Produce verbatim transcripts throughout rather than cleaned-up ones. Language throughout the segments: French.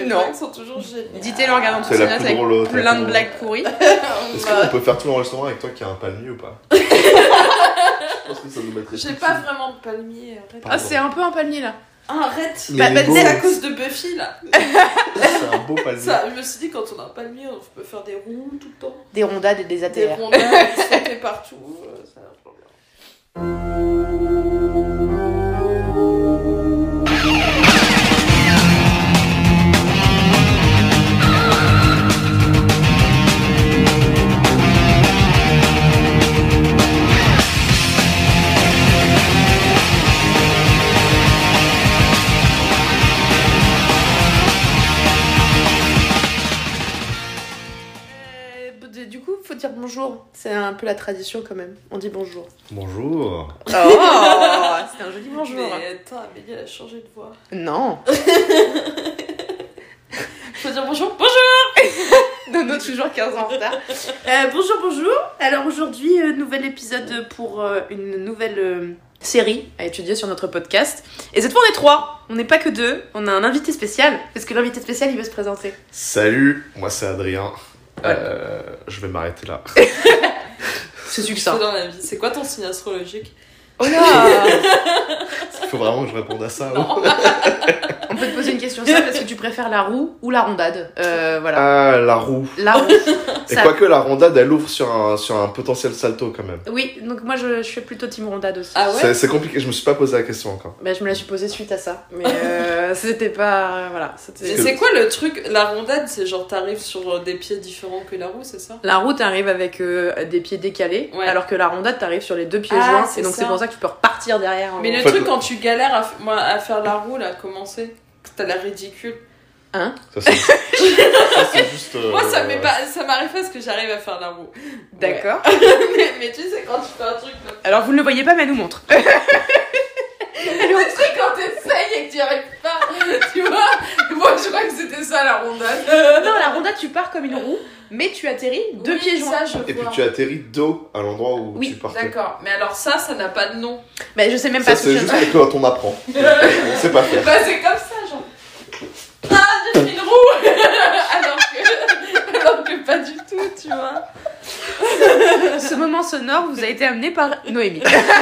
Non. blagues sont toujours géniales. Dites-le en regardant tout C'est ça, la plus avec drôle, plein la de plus blagues pourries. Est-ce qu'on peut faire tout l'enregistrement avec toi qui a un palmier ou pas? Je pense que ça nous mettrait J'ai tout pas dessus. vraiment de palmier. Arrête. Ah, c'est un peu un palmier là. Ah, arrête. Mais Bah, il est bah, beau. C'est à cause de Buffy là. C'est un beau palmier. Ça, je me suis dit, quand on a un palmier, on peut faire des ronds tout le temps. Des rondades et des Des A T R. rondins, des sauter partout. euh, Ça marche pas bien. Euh, Du coup, faut dire bonjour. C'est un peu la tradition quand même. On dit bonjour. Bonjour. Oh, c'était un joli bonjour. Mais attends, Amélie, elle a changé de voix. Non. Faut dire bonjour. Bonjour. Nono, toujours quinze ans en retard. Euh, bonjour, bonjour. Alors aujourd'hui, euh, nouvel épisode pour euh, une nouvelle euh, série à étudier sur notre podcast. Et cette fois, on est trois. On n'est pas que deux. On a un invité spécial. Est-ce que l'invité spécial, il veut se présenter? Salut, moi c'est Adrien. Euh, je vais m'arrêter là. C'est C'est succinct. dans la vie. C'est quoi ton signe astrologique? Oh là. Il faut vraiment que je réponde à ça. Non. On peut te poser une question simple. Est-ce que tu préfères la roue ou la rondade? euh, Voilà. Ah, la roue. La roue. Et Ça- quoique la rondade, elle ouvre sur un, sur un potentiel salto quand même. Oui, donc moi je, je suis plutôt team rondade aussi. Ah ouais? C'est- C'est compliqué, je me suis pas posé la question encore. Bah, je me la suis posée suite à ça. Mais euh, c'était pas. Voilà. Mais C'était... c'est quoi le truc? La rondade, c'est genre t'arrives sur des pieds différents que la roue, c'est ça? La roue, t'arrives avec euh, des pieds décalés, Ouais. alors que la rondade, t'arrives sur les deux pieds Ah, joints. c'est Et donc ça. c'est pour ça que tu peux repartir derrière. Mais le En fait, truc le- quand tu galères à, f- moi, à faire la roue, là, comment c'est? Que t'as l'air ridicule. Hein? Ça, c'est ça, c'est juste. euh, Moi, ça m'est pas, ça m'arrive pas parce que j'arrive à faire la roue. D'accord. mais, mais tu sais, quand tu fais un truc comme Alors vous ne le voyez pas, mais elle nous montre. le truc quand t'essayes et que t'y arrives pas, tu vois. Moi, je crois que c'était ça la rondade. Non, la rondade, tu pars comme une roue, mais tu atterris deux Oui, pieds joints. ça, je Et puis vois. tu atterris dos à l'endroit où Oui, tu partais. D'accord, mais alors ça, ça n'a pas de nom. Mais je sais même Ça, pas ce que c'est je juste quand on apprend. On sait pas faire. Bah, c'est comme ça, genre. Ah, j'ai fait une roue. alors, que... alors que pas du tout, tu vois. Ce moment sonore vous a été amené par Noémie.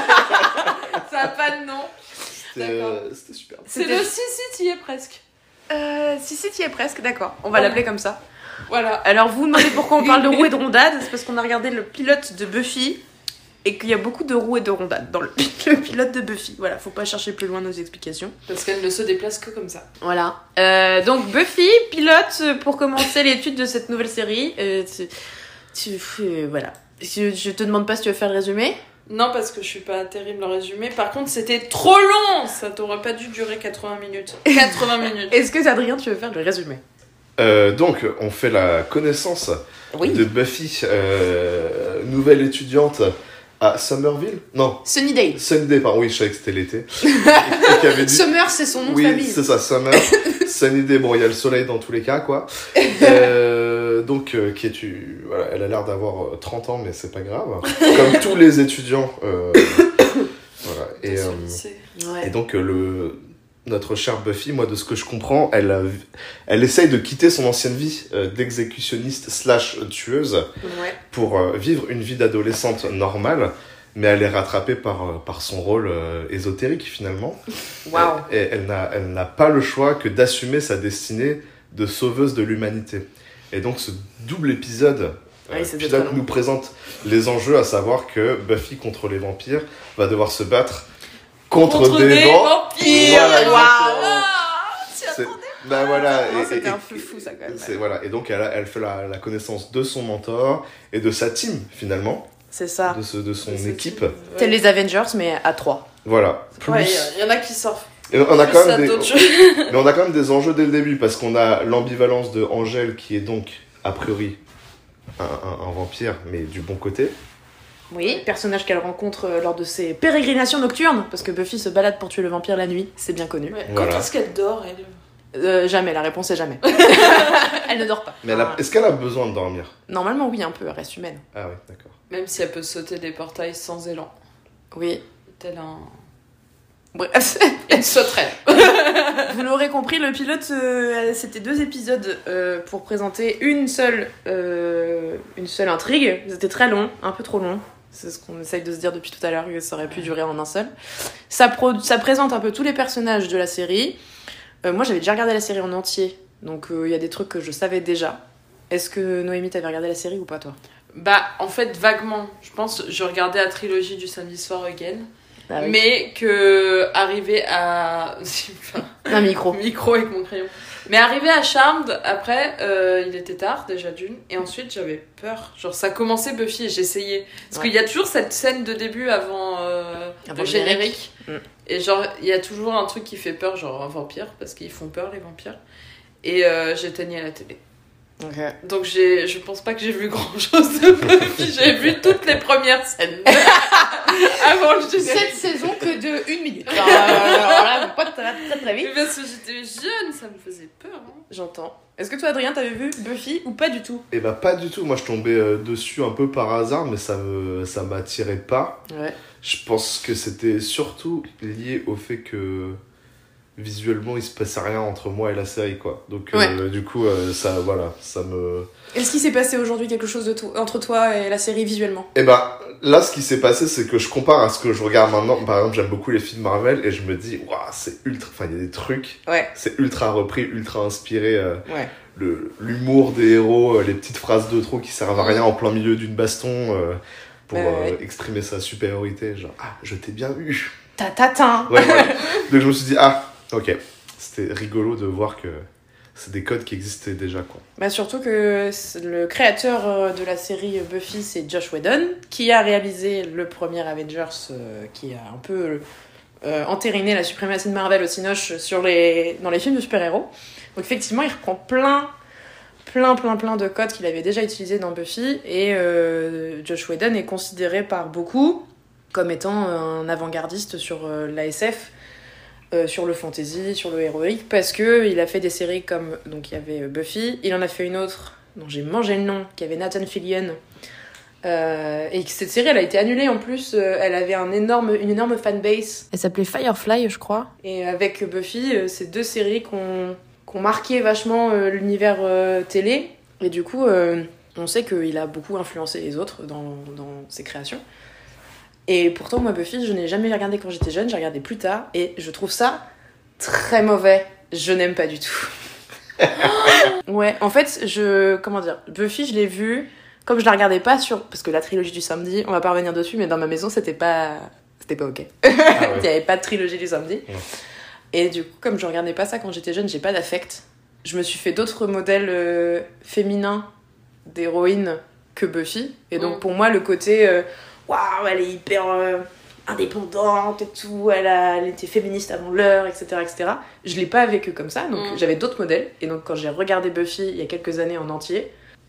Ça a pas de nom. C'était D'accord. euh, c'était super. C'est C'était- le si, si, t'y es presque. Euh, si, si, tu y es presque, d'accord. On va Ouais. l'appeler comme ça. Voilà. Alors, vous vous demandez pourquoi on parle de roue et de rondade? C'est parce qu'on a regardé le pilote de Buffy et qu'il y a beaucoup de roues et de rondades dans le, le pilote de Buffy. Voilà, faut pas chercher plus loin nos explications. Parce qu'elle ne se déplace que comme ça. Voilà. Euh, donc, Buffy, pilote pour commencer l'étude de cette nouvelle série. Euh, tu, tu- euh, voilà. Je, je te demande pas si tu veux faire le résumé. Non, parce que je suis pas terrible en résumé. Par contre, c'était trop long. Ça t'aurait pas dû durer quatre-vingts minutes. quatre-vingts minutes. Est-ce que, Adrien, tu veux faire le résumé? Euh, donc, on fait la connaissance Oui. de Buffy, euh, nouvelle étudiante à Somerville. Non, Sunnydale. Sunday, pardon, oui, je savais que c'était l'été. Et qui avait dit- Summer, c'est son nom de Oui, famille. c'est ça, Summer. Sunnydale, bon, il y a le soleil dans tous les cas, quoi. Euh, donc, euh, qui est, tu, voilà, elle a l'air d'avoir euh, trente ans, mais c'est pas grave. Comme tous les étudiants. Euh, voilà. Et, Sur euh, le lycée. Ouais. et donc, euh, le, notre chère Buffy, moi, de ce que je comprends, elle, a- elle essaye de quitter son ancienne vie euh, d'exécutionniste slash tueuse Ouais. pour euh, vivre une vie d'adolescente normale, mais elle est rattrapée par, euh, par son rôle euh, ésotérique, finalement. Waouh. Et, et elle n'a elle n'a pas le choix que d'assumer sa destinée de sauveuse de l'humanité. Et donc ce double épisode Oui, euh, c'est pilote étonnant. nous présente les enjeux, à savoir que Buffy contre les vampires va devoir se battre contre, Contre des, des vents. vampires. Voilà, Waouh. exactement. Tu C'est- attendais Ben voilà. Non, et- c'était et- un feu fou, ça, quand même. c'est- voilà. Et donc elle, a- elle fait la, la connaissance de son mentor et de sa team, finalement, C'est ça. de, ce, de son C'est- équipe. ouais. T'es les Avengers, mais à trois. Voilà. Plus. Ouais, il y, y en a qui sortent. Et on a plus quand à même des... d'autres choses. Mais on a quand même des enjeux dès le début, parce qu'on a l'ambivalence de Angèle, qui est donc, a priori, un, un- un vampire, mais du bon côté. Oui, personnage qu'elle rencontre euh, lors de ses pérégrinations nocturnes, parce que Buffy se balade pour tuer le vampire la nuit, c'est bien connu. Ouais. Voilà. Quand est-ce qu'elle dort, elle? Euh, jamais, la réponse est jamais. Elle ne dort pas. Mais elle a- Ah. est-ce qu'elle a besoin de dormir? Normalement, oui, un peu, elle reste humaine. Ah oui, d'accord. Même si elle peut sauter des portails sans élan. Oui. Tel un... Bref. Et une sauterelle. Vous l'aurez compris, le pilote, euh, c'était deux épisodes euh, pour présenter une seule, euh, une seule intrigue. C'était très long, un peu trop long. C'est ce qu'on essaye de se dire depuis tout à l'heure, que ça aurait pu durer en un seul. Ça, pro- ça présente un peu tous les personnages de la série. Euh, moi, j'avais déjà regardé la série en entier, donc il euh, y a des trucs que je savais déjà. Est-ce que Noémie, t'avais regardé la série ou pas, toi? Bah, en fait, vaguement. Je pense je regardais la trilogie du samedi soir again. Ah oui. Mais que arriver à... Un micro. micro avec mon crayon. Mais arrivé à Charmed, après, euh, il était tard, déjà d'une. Et ensuite, j'avais peur. Genre, ça commençait Buffy et j'essayais. Parce Ouais. qu'il y a toujours cette scène de début avant, euh, Avant le le générique. générique. Mm. Et genre, il y a toujours un truc qui fait peur, genre un vampire. Parce qu'ils font peur, les vampires. Et euh, j'éteignais la télé. Okay. Donc, j'ai, je pense pas que j'ai vu grand-chose de Buffy. J'ai vu toutes les premières scènes. Avant le générique. Cette saison que de une minute. Alors, alors là, pas très très très vite. Mais parce que j'étais jeune, ça me faisait peur. Hein. J'entends. Est-ce que toi, Adrien, t'avais vu Buffy ou pas du tout? Et bah pas du tout, moi je tombais euh, dessus un peu par hasard, mais ça me ça m'attirait pas. Ouais. Je pense que c'était surtout lié au fait que visuellement il se passait rien entre moi et la série, quoi. Donc euh, Ouais. du coup euh, ça voilà, ça me... Est-ce qu'il s'est passé aujourd'hui quelque chose de to- entre toi et la série visuellement? Et bah là ce qui s'est passé c'est que je compare à ce que je regarde maintenant. Par exemple j'aime beaucoup les films Marvel et je me dis waouh c'est ultra, enfin il y a des trucs, Ouais. c'est ultra repris, ultra inspiré. euh, Ouais. le, l'humour des héros, euh, les petites phrases de trop qui servent à rien en plein milieu d'une baston euh, pour Ouais, ouais. euh, exprimer sa supériorité, genre ah je t'ai bien eu. Ta tatin. Ouais, ouais. Donc je me suis dit ah ok, c'était rigolo de voir que c'est des codes qui existaient déjà, quoi. Bah surtout que c'est le créateur euh, de la série Buffy, c'est Josh Whedon, qui a réalisé le premier Avengers, euh, qui a un peu euh, entériné la suprématie de Marvel au cinoche sur les... dans les films de super-héros. Donc effectivement, il reprend plein, plein, plein, plein de codes qu'il avait déjà utilisés dans Buffy, et euh, Josh Whedon est considéré par beaucoup comme étant un avant-gardiste sur euh, l'A S F, euh, sur le fantasy, sur le héroïque, parce que il a fait des séries comme, donc il y avait Buffy, il en a fait une autre dont j'ai mangé le nom, qui avait Nathan Fillion, euh, et cette série elle a été annulée en plus, euh, elle avait un énorme, une énorme fanbase, elle s'appelait Firefly je crois, et avec Buffy, euh, c'est deux séries qu'on qui ont marqué vachement euh, l'univers euh, télé, et du coup euh, on sait qu'il a beaucoup influencé les autres dans, dans ses créations. Et pourtant moi Buffy je n'ai jamais regardé quand j'étais jeune, j'ai regardé plus tard, et je trouve ça très mauvais, je n'aime pas du tout. Ouais, en fait je, comment dire, Buffy je l'ai vu, comme je la regardais pas sur, parce que la trilogie du samedi, on va pas revenir dessus, mais dans ma maison c'était pas, c'était pas ok. Ah Il ouais. n'y avait pas de trilogie du samedi. Ouais. Et du coup, comme je regardais pas ça quand j'étais jeune, j'ai pas d'affect. Je me suis fait d'autres modèles euh, féminins d'héroïnes que Buffy. Et donc Mm. pour moi, le côté euh, waouh, elle est hyper euh, indépendante et tout, elle, a, elle était féministe avant l'heure, et cetera, et cetera. Je l'ai pas vécu comme ça, donc Mm. j'avais d'autres modèles. Et donc quand j'ai regardé Buffy il y a quelques années en entier,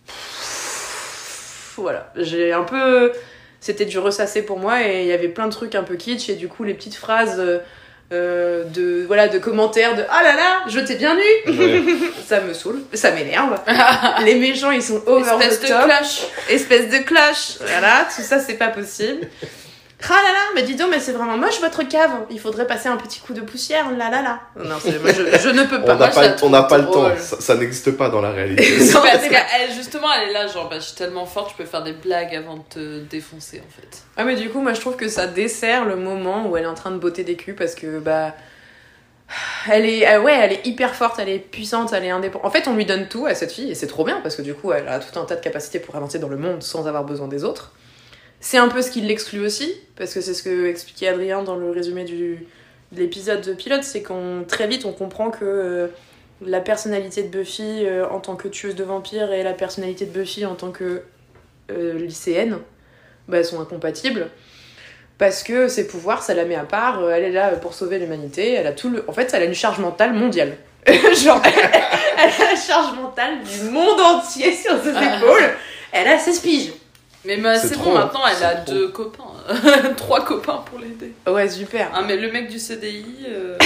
voilà, j'ai un peu, c'était du ressassé pour moi, et il y avait plein de trucs un peu kitsch, et du coup les petites phrases euh, euh, de voilà de commentaires de ah là là je t'ai bien eu, Ouais. ça me saoule, ça m'énerve. Les méchants ils sont over Espèce the de top, clash. espèce de clash, voilà, tout ça c'est pas possible. Ah là là, mais dis donc, mais c'est vraiment moche votre cave, il faudrait passer un petit coup de poussière, là là là. Non, c'est, moi, je, je ne peux On pas. n'a moi, je pas, la le- on trouve n'a pas le drôle. temps, ça, ça n'existe pas dans la réalité. Non, Parce c'est qu'elle, justement, elle est là, genre, bah, je suis tellement forte, je peux faire des blagues avant de te défoncer, en fait. Ah mais du coup moi je trouve que ça dessert le moment où elle est en train de botter des culs, parce que bah elle est euh, ouais elle est hyper forte, elle est puissante, elle est indépendante. En fait on lui donne tout à cette fille, et c'est trop bien parce que du coup elle a tout un tas de capacités pour avancer dans le monde sans avoir besoin des autres. C'est un peu ce qui l'exclut aussi, parce que c'est ce que expliquait Adrien dans le résumé du, de l'épisode de pilote, c'est qu'on très vite on comprend que euh, la personnalité de Buffy euh, en tant que tueuse de vampires et la personnalité de Buffy en tant que euh, lycéenne, bah, elles sont incompatibles, parce que ses pouvoirs ça la met à part, euh, elle est là pour sauver l'humanité, elle a tout le... en fait elle a une charge mentale mondiale. Genre elle, elle a la charge mentale du monde entier sur ses épaules, elle a seize piges. Mais bah, C'est c'est, trop, bon, maintenant, elle c'est a trop. deux copains. Trois copains pour l'aider. Ouais super. Ah, mais le mec du C D I... Euh...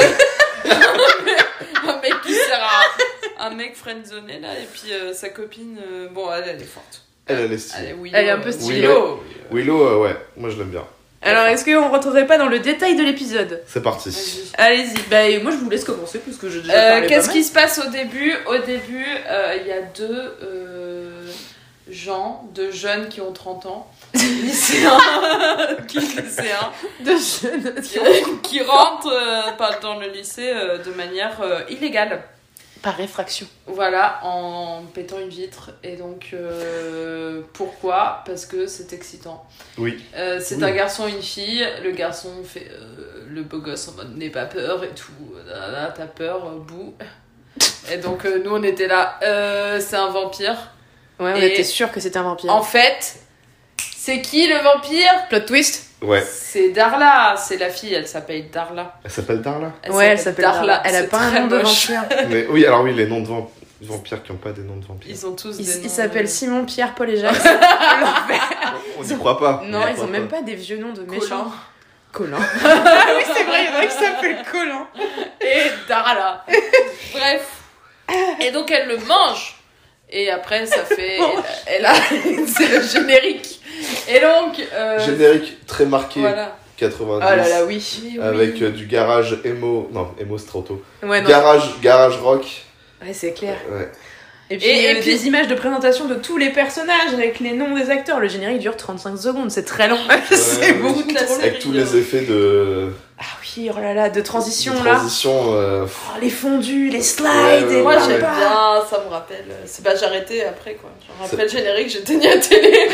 un mec qui sert à... Un mec friendzoné, là, et puis euh, sa copine... euh, Bon, elle, elle est forte. Elle, elle est stylée. Elle est, Willow, Elle est un peu euh, stylée. Willow. Willow, euh, ouais, moi je l'aime bien. Alors, est-ce qu'on rentrerait pas dans le détail de l'épisode ? C'est parti. Vas-y. Allez-y. Bah, moi, je vous laisse commencer parce que j'ai déjà Euh, parlé Qu'est-ce pas qui se passe au début ? Au début, euh, il y a deux euh, gens, deux jeunes qui ont trente ans, lycéens, qui lycéens, mal. De jeunes. qui, qui rentrent euh, pas dans le lycée euh, de manière euh, illégale. Par réfraction. Voilà, en pétant une vitre. Et donc, euh, pourquoi ? Parce que c'est excitant. Oui. Euh, c'est Oui. un garçon et une fille. Le garçon fait euh, le beau gosse en mode n'aie pas peur et tout. Là, là, t'as peur, euh, bouh. Et donc, euh, nous, on était là. Euh, c'est un vampire. Ouais, on Et- était sûr que c'était un vampire. En fait, c'est qui le vampire ? Plot twist. Ouais. C'est Darla. C'est la fille, elle s'appelle Darla. Elle s'appelle Darla. Ouais, elle s'appelle Darla. Elle a C'est pas un très nom de moche. vampire. Mais oui, alors oui, les noms de vamp- vampires qui n'ont pas des noms de vampires. Ils ont tous Ils des ils noms, s'appellent euh, Simon, Pierre, Paul et Jacques. On n'y croit pas. Non, On y ils croit ont même pas. pas des vieux noms de Colin. méchants. Colin. Ah oui, c'est vrai, il y en a qui s'appellent Colin. Et Darla. Bref. Et donc elle le mange. Et après ça fait... Elle, elle a... C'est le générique. Et donc... euh, Générique très marqué, Voilà. quatre-vingt-dix. Oh là là, oui. Mais oui. Avec euh, du garage emo. Non, emo c'est trop tôt. Ouais, non. Garage, garage rock. Ouais, c'est clair. Ouais. Et puis, Et- euh, et puis- des images de présentation de tous les personnages avec les noms des acteurs. Le générique dure trente-cinq secondes, c'est très long. c'est ouais. beaucoup Toute la trop long. série. Avec tous les effets de, Ah oui, oh là là, de transition de là. transition. euh, pff, Oh, les fondus, les slides, Ouais, ouais, et Moi ouais, j'aime ouais. bien, ça me rappelle. C'est bah j'ai arrêté après quoi. Genre après le générique, j'éteignais la télé.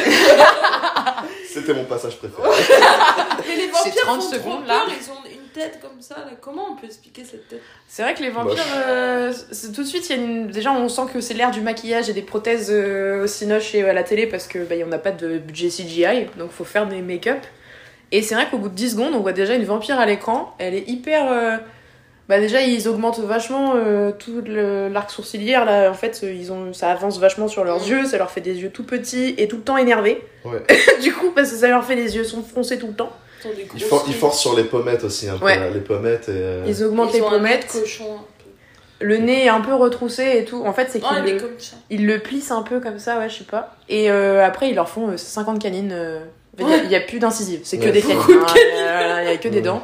C'était mon passage préféré. Mais les C'est vampires trente font secondes, trop là. peur, ils ont une tête comme ça là. Comment on peut expliquer cette tête ? C'est vrai que les vampires, Moche. euh, c'est- tout de suite, il y a une... déjà on sent que c'est l'ère du maquillage et des prothèses euh, au cinoche et à la télé parce que bah, y en a pas de budget C G I, donc faut faire des make-up. Et c'est vrai qu'au bout de dix secondes, on voit déjà une vampire à l'écran. Elle est hyper. euh, Bah déjà ils augmentent vachement euh, tout le- l'arc sourcilière là. En fait, euh, ils ont ça avance vachement sur leurs yeux, ça leur fait des yeux tout petits et tout le temps énervés. Ouais. Du coup, parce que ça leur fait des yeux sont froncés tout le temps. Ils ont des Il, grosses for- il yeux. force sur les pommettes aussi, un peu, Ouais. là, les pommettes et. euh, Ils augmentent Ils les ont un nez de pommettes. cochon un peu. Le nez est un peu retroussé et tout. En fait, c'est Oh, qu'ils il est le, comme ça. ils le plissent un peu comme ça, ouais, je sais pas. Et euh, après, ils leur font euh, cinquante canines. euh, Il y a- il y, a plus d'incisives, c'est que Ouais. des canines. Beaucoup de hein, euh, Il y a que des Ouais. dents.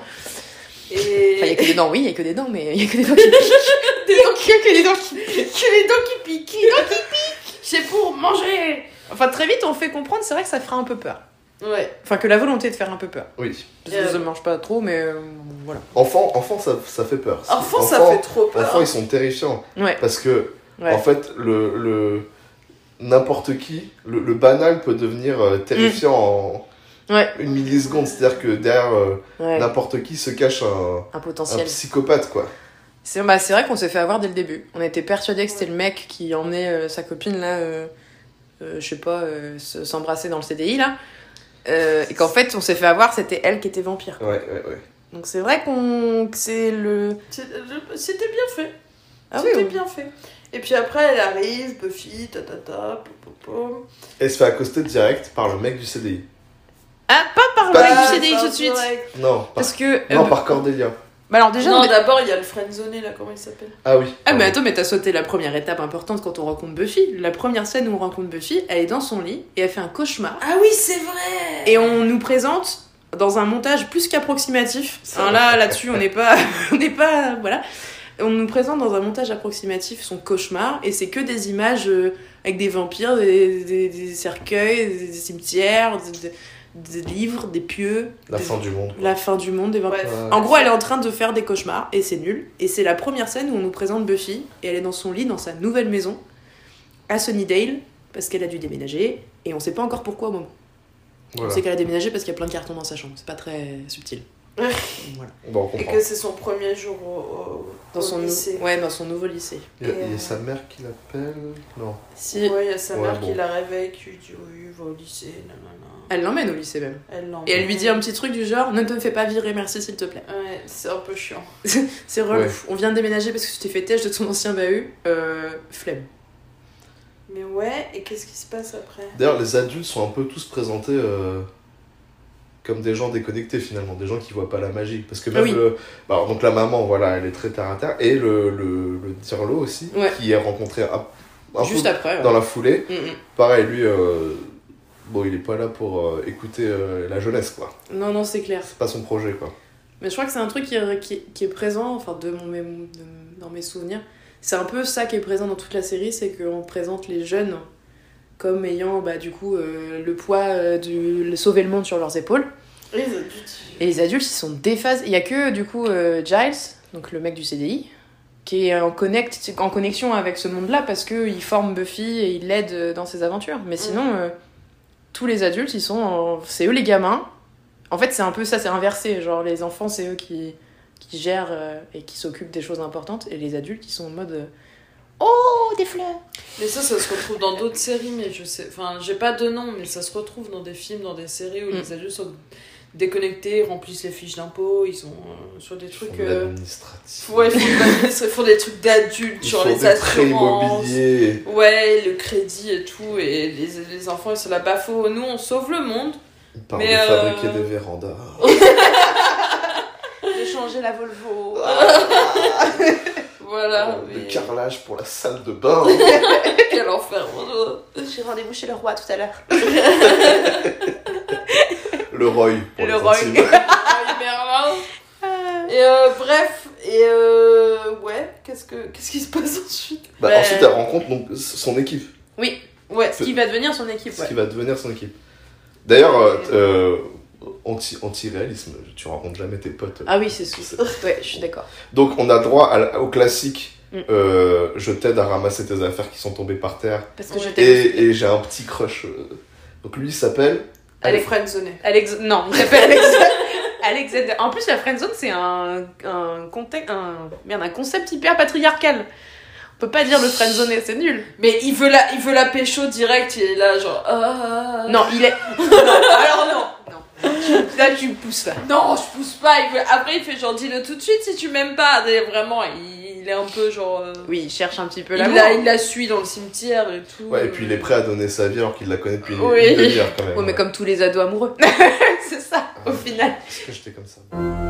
Et Enfin, il y a que des dents, oui, il y a que des dents, mais il y a que des dents qui piquent. des dents qui que des dents qui piquent. que les dents qui piquent. Les dents qui piquent. C'est pour manger. Enfin, très vite, on fait comprendre, c'est vrai que ça fera un peu peur. Ouais. Enfin, que la volonté de faire un peu peur. Oui. Parce que Euh. ça ne mange pas trop, mais euh, voilà. Enfant, enfant ça, ça fait peur. Enfant, ça fait trop peur. Enfants, ils sont terrifiants. Ouais. Parce que, Ouais. en fait, le, le n'importe qui, le, le banal peut devenir euh, terrifiant en Ouais. une milliseconde. C'est-à-dire que derrière euh, Ouais. n'importe qui se cache un, Un un potentiel. psychopathe, quoi. C'est bah, c'est vrai qu'on s'est fait avoir dès le début. On était persuadés que c'était le mec qui emmenait euh, sa copine là, euh, euh, je sais pas, euh, se- s'embrasser dans le C D I là. Euh, et qu'en fait, on s'est fait avoir, c'était elle qui était vampire. Ouais, ouais, ouais. Donc c'est vrai qu'on que c'est le. C'est- je- C'était bien fait. Ah oui, C'était oui. bien fait. Et puis après, elle arrive, Buffy, ta ta ta, pom, pom, pom. Et elle se fait accoster direct par le mec du C D I. Ah, pas par le Pas mec du du tout. C D I pas tout de suite. direct. Non, par, Parce que. euh, non, par Cordelia. Bah alors déjà. Non, mais- d'abord, il y a le friendzoné, là, comment il s'appelle ? Ah oui. Ah mais pardon. attends, mais t'as sauté la première étape importante quand on rencontre Buffy. La première scène où on rencontre Buffy, elle est dans son lit et elle fait un cauchemar. Ah oui, c'est vrai. Et on nous présente dans un montage plus qu'approximatif. C'est Hein, vrai. là, là-dessus, on n'est pas, on n'est pas, voilà. On nous présente dans un montage approximatif son cauchemar et c'est que des images euh, avec des vampires, des, des, des cercueils, des, des cimetières, des, des livres, des pieux, La des- fin du monde. la fin du monde, des vampires. Bref. Ouais. En gros, elle est en train de faire des cauchemars et c'est nul. Et c'est la première scène où on nous présente Buffy et elle est dans son lit dans sa nouvelle maison à Sunnydale parce qu'elle a dû déménager et on sait pas encore pourquoi au moment. Voilà. On sait qu'elle a déménagé parce qu'il y a plein de cartons dans sa chambre. C'est pas très subtil. Ouais. Voilà. Bon, on Et comprend. que c'est son premier jour au, au, Dans au son lycée. ouais, dans son nouveau lycée. Il y a, Et, il y a euh, sa mère qui l'appelle. Non. Si Ouais, il y a sa Ouais, mère bon. qui la réveille, qui lui dit oui, va au lycée, nanana. elle l'emmène au lycée même. Elle l'emmène. Et elle lui dit un petit truc du genre ne te fais pas virer, merci s'il te plaît. Ouais, c'est un peu chiant. C'est relou. Ouais. On vient de déménager parce que tu t'es fait têche de ton ancien bahut. Euh, flemme. Mais ouais, et qu'est-ce qui se passe après ? D'ailleurs, les adultes sont un peu tous présentés euh, comme des gens déconnectés finalement, des gens qui voient pas la magie. Parce que même Oui. le. bah, alors, donc la maman, voilà, elle est très terre à terre. Et le, le, le Dirlo aussi, Ouais. qui est rencontré un, un Juste peu après. ouais. dans la foulée. Mm, mm. Pareil, lui, euh, bon, il est pas là pour euh, écouter euh, la jeunesse, quoi. Non, non, c'est clair. C'est pas son projet, quoi. Mais je crois que c'est un truc qui est, qui, qui est présent, enfin, de mon, mé- de- dans mes souvenirs. C'est un peu ça qui est présent dans toute la série, c'est qu'on présente les jeunes comme ayant, bah, du coup, euh, le poids euh, de sauver le monde sur leurs épaules. Et les adultes. Et les adultes, ils sont déphasés. Il y a que, du coup, euh, Giles, donc le mec du C D I, qui est en, connect, en connexion avec ce monde-là parce qu'il forme Buffy et il l'aide dans ses aventures. Mais sinon, mmh. euh, tous les adultes, ils sont en... c'est eux les gamins. En fait, c'est un peu ça, c'est inversé. Genre, les enfants, c'est eux qui, qui gèrent euh, et qui s'occupent des choses importantes. Et les adultes, ils sont en mode... Euh, oh, des fleurs! Mais ça, ça se retrouve dans d'autres séries, mais je sais... Enfin, j'ai pas de nom, mais ça se retrouve dans des films, dans des séries où mmh. les adultes sont déconnectés, remplissent les fiches d'impôts, ils sont euh, sur des trucs... Ils font de euh... l'administratif. Ouais, ils font, de l'administratif, ils font des trucs d'adultes, ils sur font les des prêts assurances. immobiliers. Ouais, le crédit et tout, et les, les enfants, ils sont là, bah, faut... nous, on sauve le monde. Ils parlent mais de euh... fabriquer des vérandas. De changer la Volvo. Voilà. Le mais... carrelage pour la salle de bain. Quel enfer. J'ai rendez-vous chez le roi tout à l'heure. Le Roy. Pour le les Roy. intimes. Et euh, bref, et euh, ouais, qu'est-ce, que, qu'est-ce qui se passe ensuite? Bah, bah... Ensuite, elle rencontre donc, son équipe. Oui, ouais. Ce qui va devenir son équipe. Ce ouais. qui va devenir son équipe. D'ailleurs, euh, euh, anti, anti-réalisme, tu rencontres jamais tes potes. Ah oui, c'est sûr. Ouais, je suis d'accord. Donc, on a droit à, au classique mm. euh, je t'aide à ramasser tes affaires qui sont tombées par terre. Parce que je t'aime. Et, et j'ai un petit crush. Euh... Donc, lui, il s'appelle. Elle est friendzonée. Alex... Non, il s'appelle Alex... Alexander. En plus, la friendzone, c'est un, un, contexte, un, merde, un concept hyper patriarcal. On peut pas dire le friendzoné, c'est nul. Mais il veut la, il veut la pécho direct, il est là genre... Ah... Non, il est... non, alors non. non. Là, tu pousses là. Non, je pousse pas. Il veut... Après, il fait genre, dis-le tout de suite si tu m'aimes pas. Et vraiment, il, il est un peu genre... Euh... Oui, il cherche un petit peu il l'amour. la, il la suit dans le cimetière et tout. Ouais, et puis il est prêt à donner sa vie alors qu'il la connaît depuis oui. une demi-heure quand même. Ouais, mais comme tous les ados amoureux. C'est ça, ah, au final. Est-ce que j'étais comme ça?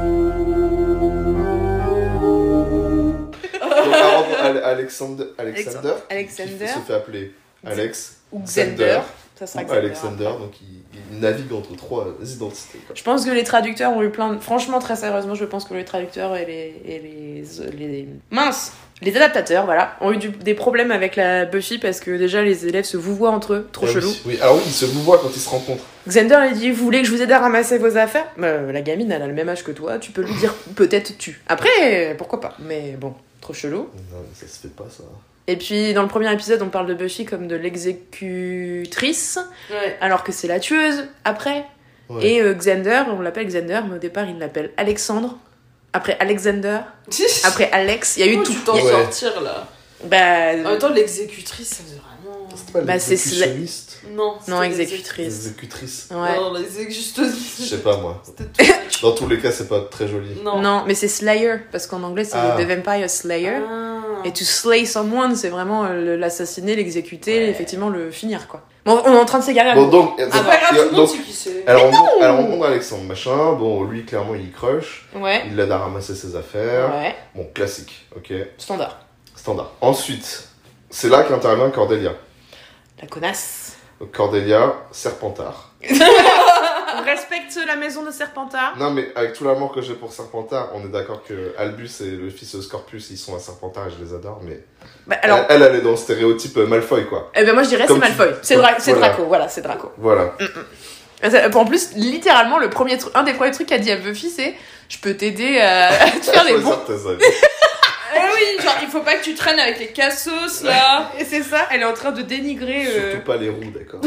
Donc, avant, Alexander, Alexander, Alexander. Qui se fait appeler Alex ou Xander. Ça sera Xander. Alexander, donc il, il navigue entre trois identités. Quoi. Je pense que les traducteurs ont eu plein de... Franchement, très sérieusement, je pense que les traducteurs et les... Et les, les... Mince Les adaptateurs, voilà, ont eu du... des problèmes avec la Buffy parce que déjà les élèves se vouvoient entre eux, trop ah, chelou. Oui. oui, alors oui, ils se vouvoient quand ils se rencontrent. Xander, il dit, vous voulez que je vous aide à ramasser vos affaires? Bah, la gamine, elle a le même âge que toi, tu peux lui dire peut-être tu. Après, pourquoi pas, mais bon, trop chelou. Non, ça se fait pas, ça. Et puis, dans le premier épisode, on parle de Buffy comme de l'exécutrice, ouais. alors que c'est la tueuse, après. Ouais. Et euh, Xander, on l'appelle Xander, mais au départ, il l'appelle Alexandre. Après Alexander. Après Alex. Il y a eu oh, tout. Tu t'en ouais. sortir, là. Bah... En même temps, l'exécutrice, ça veut vraiment... C'est pas bah, l'exécutionniste c'est... Non, non, exécutrice. L'exécutrice. Ouais. Non, l'exécutrice. Je sais pas, moi. Tout... Dans tous les cas, c'est pas très joli. Non. Non, mais c'est Slayer, parce qu'en anglais, c'est ah. The Vampire Slayer. Ah. Et to slay someone, c'est vraiment euh, l'assassiner, l'exécuter, ouais. effectivement le finir, quoi. Bon, on est en train de s'égarer. Bon, donc, Ah, donc, pas grave, tout le monde sait qui c'est. Elle rencontre, elle rencontre Alexandre, machin. Bon, lui, clairement, il crush. Ouais. Il l'aide à ramasser ses affaires. Ouais. Bon, classique, ok. Standard. Standard. Ensuite, c'est là qu'intervient Cordelia. La connasse. Donc, Cordelia, Serpentard. On respecte la maison de Serpentard. Non, mais avec tout l'amour que j'ai pour Serpentard, on est d'accord que Albus et le fils de Scorpius, ils sont à Serpentard et je les adore, mais. Bah, alors... elle, elle, elle est dans le stéréotype Malfoy, quoi. Eh ben, moi, je dirais Comme c'est Malfoy. tu... C'est, Dra- c'est voilà. Draco, voilà, c'est Draco. Voilà. Mm-mm. En plus, littéralement, le premier truc, un des premiers trucs qu'a dit à Buffy, c'est je peux t'aider à, à te faire des bons. Eh oui, genre, il faut pas que tu traînes avec les cassos, là. Et c'est ça, elle est en train de dénigrer... Euh... Surtout pas les roues, d'accord.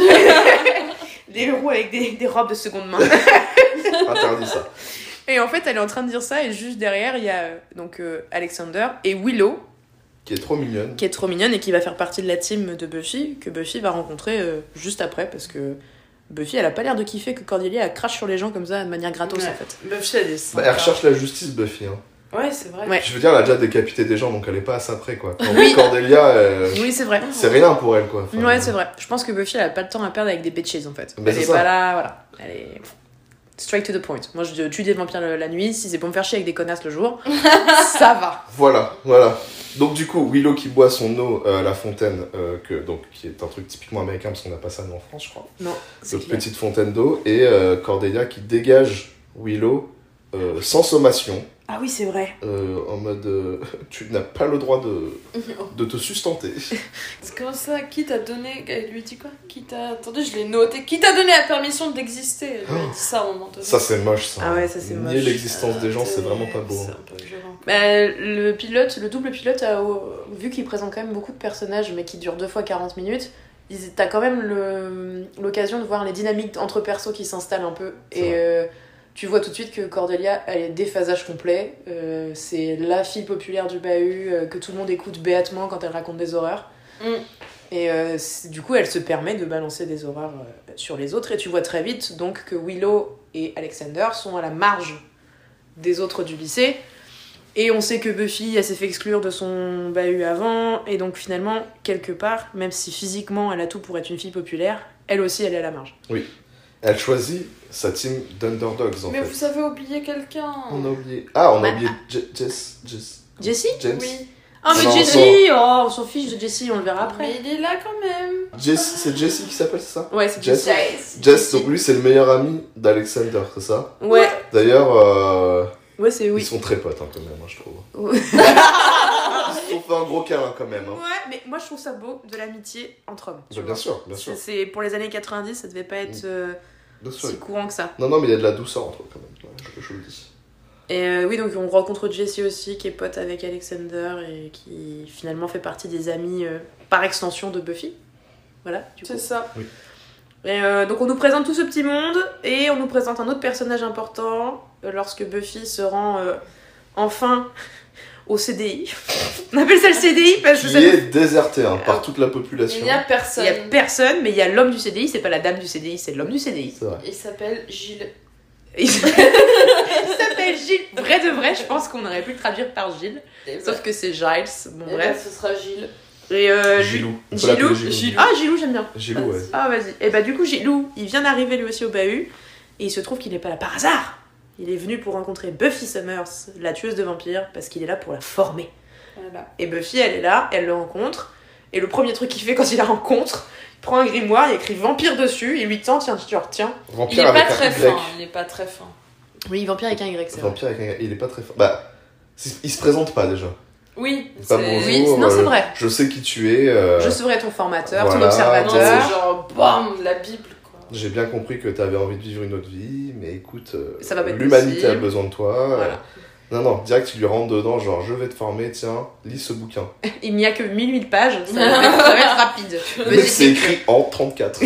Les roues avec des, des robes de seconde main. Interdit ça. Et en fait, elle est en train de dire ça, et juste derrière, il y a donc euh, Alexander et Willow. Qui est trop mignonne. Qui est trop mignonne et qui va faire partie de la team de Buffy, que Buffy va rencontrer euh, juste après, parce que Buffy, elle a pas l'air de kiffer que Cordelia, elle crache sur les gens comme ça, de manière gratos, ouais. en fait. Buffy, elle est bah, elle recherche la justice, Buffy, hein. Ouais, c'est vrai. Ouais. Je veux dire, elle a déjà décapité des gens, donc elle est pas à ça près, quoi. Quand oui. Cordelia, euh, oui, c'est vrai. c'est rien pour elle, quoi. Enfin, ouais, c'est vrai. Je pense que Buffy, elle a pas le temps à perdre avec des bitches, en fait. Bah, elle est, est pas là, voilà. Elle est... Straight to the point. Moi, je tue des vampires la, la nuit. Si c'est pour me faire chier avec des connasses le jour, ça va. Voilà, voilà. Donc du coup, Willow qui boit son eau euh, à la fontaine, euh, que, donc, qui est un truc typiquement américain parce qu'on n'a pas ça nous en France, je crois. Non. Donc petite fontaine d'eau. Et euh, Cordelia qui dégage Willow euh, sans sommation. Ah oui, c'est vrai. Euh, en mode, euh, tu n'as pas le droit de, de te sustenter. C'est comment ça? Qui t'a donné... Elle lui dit quoi? Qui t'a... Attendez, je l'ai noté. Qui t'a donné la permission d'exister? Elle lui a dit ça au moment donné. Ça c'est moche ça. Ah ouais, ça c'est moche. Nier l'existence des gens, c'est vraiment pas beau. C'est un peu violent. Bah, le pilote, le double pilote, a, vu qu'il présente quand même beaucoup de personnages, mais qui durent deux fois quarante minutes, ils- t'as quand même le- l'occasion de voir les dynamiques entre persos qui s'installent un peu. C'est Et vrai. euh, tu vois tout de suite que Cordelia, elle est déphasage complet. Euh, c'est la fille populaire du bahut euh, que tout le monde écoute béatement quand elle raconte des horreurs. Mm. Et euh, c'est- du coup, elle se permet de balancer des horreurs euh, sur les autres. Et tu vois très vite donc que Willow et Alexander sont à la marge des autres du lycée. Et on sait que Buffy, elle s'est fait exclure de son bahut avant. Et donc finalement, quelque part, même si physiquement elle a tout pour être une fille populaire, elle aussi, elle est à la marge. Elle choisit sa team d'underdogs en Mais fait. vous avez oublié quelqu'un. On a oublié. Ah, on a Man- oublié Je- Jess. Jess. Jessie James. Oui. Oh mais Non, Jessie Oh, on s'en fiche de Jessie, on le verra après. Mais il est là quand même. Jess, c'est Jessie qui s'appelle, c'est ça? Ouais, c'est Jess. Jessie. Jess, donc lui c'est le meilleur ami d'Alexander, c'est ça? Ouais, D'ailleurs, euh, ouais, c'est oui. ils sont très potes hein, quand même, hein, je trouve. Ouais. Ils se sont fait un gros câlin quand même. Hein. Ouais, mais moi je trouve ça beau de l'amitié entre hommes. tu Bah, vois. bien sûr, bien sûr. C'est c'est- pour les années quatre-vingt-dix, ça devait pas être euh, Bien sûr. si courant que ça. Non, non, mais il y a de la douceur entre eux quand même, ouais, je, je le dis. Et euh, oui, donc on rencontre Jessie aussi, qui est pote avec Alexander et qui finalement fait partie des amis euh, par extension de Buffy. Voilà, du coup. C'est ça. Et euh, donc on nous présente tout ce petit monde et on nous présente un autre personnage important euh, lorsque Buffy se rend euh, enfin au C D I. On appelle ça le C D I parce que Qui ça est déserté hein, par toute la Il population. n'y a Il personne. y a personne, mais il y a l'homme du C D I, c'est pas la dame du C D I, c'est l'homme du C D I. C'est vrai. Il s'appelle Gilles. Il s'appelle Gilles. Vrai de vrai, je pense qu'on aurait pu le traduire par Gilles. Et Sauf que c'est Giles, bon ben, bref. ce sera Gilles. Et euh, Gilou. On peut Gilou l'appeler Gilou. Gilou. Ah, Gilou, j'aime bien. Gilou, ouais. Ah, vas-y. Et bah, du coup, Gilou, il vient d'arriver lui aussi au bahut. Et il se trouve qu'il n'est pas là par hasard. Il est venu pour rencontrer Buffy Summers, la tueuse de vampires, parce qu'il est là pour la former. Voilà. Et Buffy, elle est là, elle le rencontre. Et le premier truc qu'il fait quand il la rencontre, il prend un grimoire, il écrit vampire dessus, il lui tend, tiens, tu retiens. Il Vampire est pas avec un très Y. fin. Il est pas très fin. Oui, vampire avec un Y, c'est vrai. Vampire avec un Y. Il est pas très fort. Bah, c'est- il se présente pas déjà. Oui. Pas c'est- bonjour. Oui, non, c'est euh, vrai. Je sais qui tu es. euh, Je serai ton formateur, voilà. ton Non, observateur. c'est genre bam, la Bible quoi. J'ai bien compris que tu avais envie de vivre une autre vie, mais écoute, euh, Ça va pas être l'humanité a possible. besoin de toi. euh, Voilà. Non, non, direct, tu lui rentres dedans, genre, je vais te former, tiens, lis ce bouquin. Il n'y a que mille huit pages, ça va être, ça va être rapide. Le mec, c'est écrit en trente-quatre.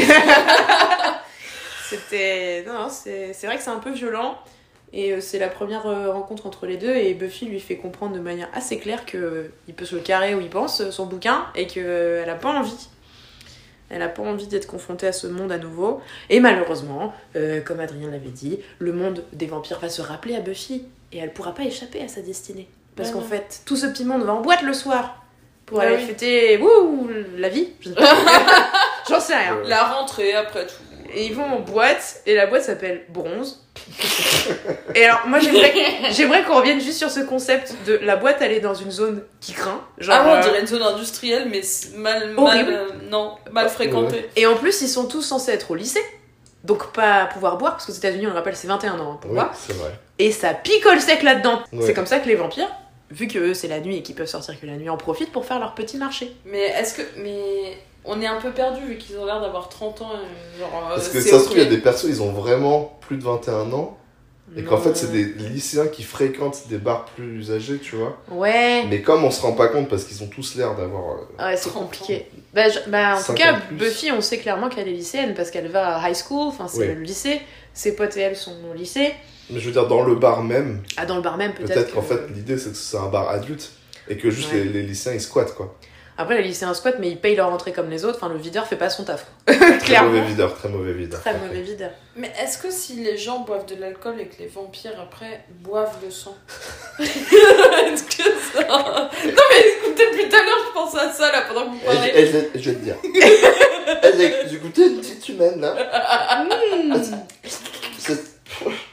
C'était. Non, non, c'est c'est vrai que c'est un peu violent. Et euh, c'est la première euh, rencontre entre les deux. Et Buffy lui fait comprendre de manière assez claire qu'il peut se le carrer où il pense, euh, son bouquin, et qu'elle a pas envie. Elle a pas envie d'être confrontée à ce monde à nouveau. Et malheureusement, euh, comme Adrien l'avait dit, le monde des vampires va se rappeler à Buffy. Et elle pourra pas échapper à sa destinée. Parce Ah qu'en non. fait, tout ce petit monde va en boîte le soir. Pour Ah aller oui. fêter wouh, la vie. Je sais pas. J'en sais rien. Euh, La rentrée après tout. Et ils vont en boîte, et la boîte s'appelle Bronze. Et alors, moi j'aimerais, j'aimerais qu'on revienne juste sur ce concept de la boîte, elle est dans une zone qui craint. Genre, Ah, on euh, dirait une zone industrielle, mais c'est mal, mal, Horrible. euh, non, mal fréquentée. Et en plus, ils sont tous censés être au lycée. Donc pas pouvoir boire, parce qu'aux États-Unis, on le rappelle, c'est vingt et un ans hein, pour Oui, boire. c'est vrai. Et ça picole sec là-dedans. Ouais. C'est comme ça que les vampires, vu que eux c'est la nuit et qu'ils peuvent sortir que la nuit, en profitent pour faire leur petit marché. Mais est-ce que. Mais. On est un peu perdu vu qu'ils ont l'air d'avoir trente ans. euh, Genre, euh, Parce que c'est ça se ok. trouve, il y a des persos, ils ont vraiment plus de vingt et un ans. Et qu'en Non. fait, c'est des lycéens qui fréquentent des bars plus âgés, tu vois. Ouais. Mais comme on se rend pas compte, parce qu'ils ont tous l'air d'avoir. euh, Ouais, c'est trente compliqué. Bah, je- bah, en tout cinquante cas, plus. Buffy, on sait clairement qu'elle est lycéenne parce qu'elle va à high school, enfin c'est Oui. le lycée. Ses potes et elle sont au lycée. Mais je veux dire, dans le bar même, Ah, dans le bar même, peut-être. peut-être qu'en que- fait, l'idée c'est que c'est un bar adulte. Et que juste Ouais. les, les lycéens ils squattent, quoi. Après, les lycéens squattent, mais ils payent leur entrée comme les autres. Enfin, le videur fait pas son taf. Très Clairement. mauvais videur, très mauvais videur. Très mauvais videur. Mais est-ce que si les gens boivent de l'alcool et que les vampires après boivent le sang Est-ce que ça. Non, mais écoutez, depuis tout à l'heure, je pense à ça là pendant que vous Eh, je, parlez. eh, je- je vais te dire. Eh, j'ai- J'ai goûté une petite humaine là. Mmh. C'est-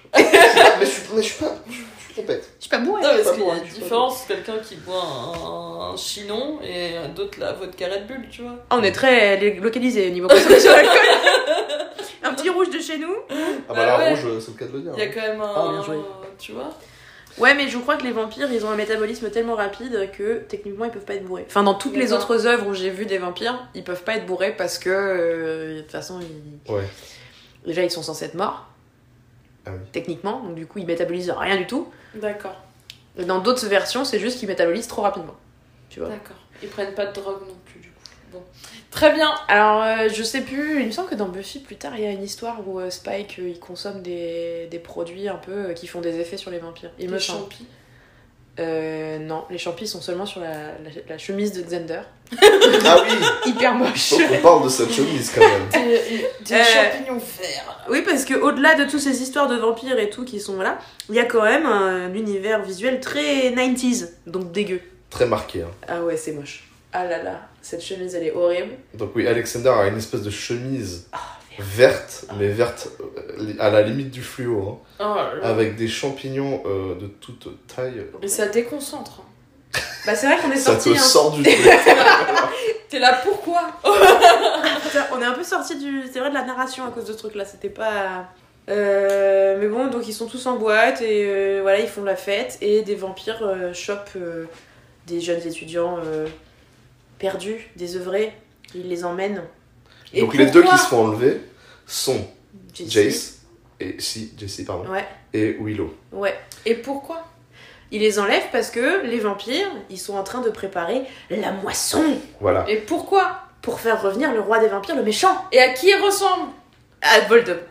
qu'il y droit. a je une suis pas différence, quelqu'un qui boit un, un chinon et d'autres la vodka Red Bull, tu vois. Ah, on est très localisé au niveau consommation d'alcool. Un petit rouge de chez nous. Ah bah Bah la ouais. rouge, c'est le cas de le dire. Il y a quand même un. Oh, bien joué. Tu vois. Ouais, mais je crois que les vampires, ils ont un métabolisme tellement rapide que techniquement ils peuvent pas être bourrés. Enfin, dans toutes les D'accord. autres œuvres où j'ai vu des vampires, ils peuvent pas être bourrés parce que euh, de toute façon, ils... Ouais. déjà ils sont censés être morts. Ah oui. Techniquement, donc du coup ils métabolisent rien du tout. D'accord. Et dans d'autres versions, c'est juste qu'ils métabolisent trop rapidement. Tu vois. D'accord. Ils prennent pas de drogue non plus, du coup. Bon. Très bien. Alors, euh, je sais plus, il me semble que dans Buffy, plus tard, il y a une histoire où euh, Spike, euh, il consomme des, des produits un peu euh, qui font des effets sur les vampires. Il Les me semble. champis. Euh, non, les champis sont seulement sur la, la, la chemise de Xander. Ah oui. Hyper moche. Faut qu'on parle de cette chemise quand même. Des, des Euh, champignons verts. Oui, parce que au-delà de toutes ces histoires de vampires et tout qui sont là, il y a quand même un univers visuel très nineties, donc dégueu. Très marqué. Hein. Ah ouais, c'est moche. Ah là là, cette chemise elle est horrible. Donc oui, Alexander a une espèce de chemise Ah, verte, mais verte euh, à la limite du fluo, hein, Oh là là. avec des champignons euh, de toute taille. Mais ça déconcentre. Bah c'est vrai qu'on est Ça sorti. te hein. sort du truc. T'es là pourquoi? Putain, on est un peu sorti du, c'est vrai, de la narration à cause de ce truc là, c'était pas. Euh, mais bon, donc ils sont tous en boîte et euh, voilà, ils font la fête et des vampires euh, chopent euh, des jeunes étudiants euh, perdus, désœuvrés, ils les emmènent. Et Donc les deux pourquoi qui se font enlever sont Jessie. Jace et si Jessie pardon Ouais, et Willow. ouais. Et pourquoi? Ils les enlèvent parce que les vampires, ils sont en train de préparer la moisson Voilà. Et pourquoi? pour faire revenir le roi des vampires, le méchant. Et à qui il ressemble? À Voldemort.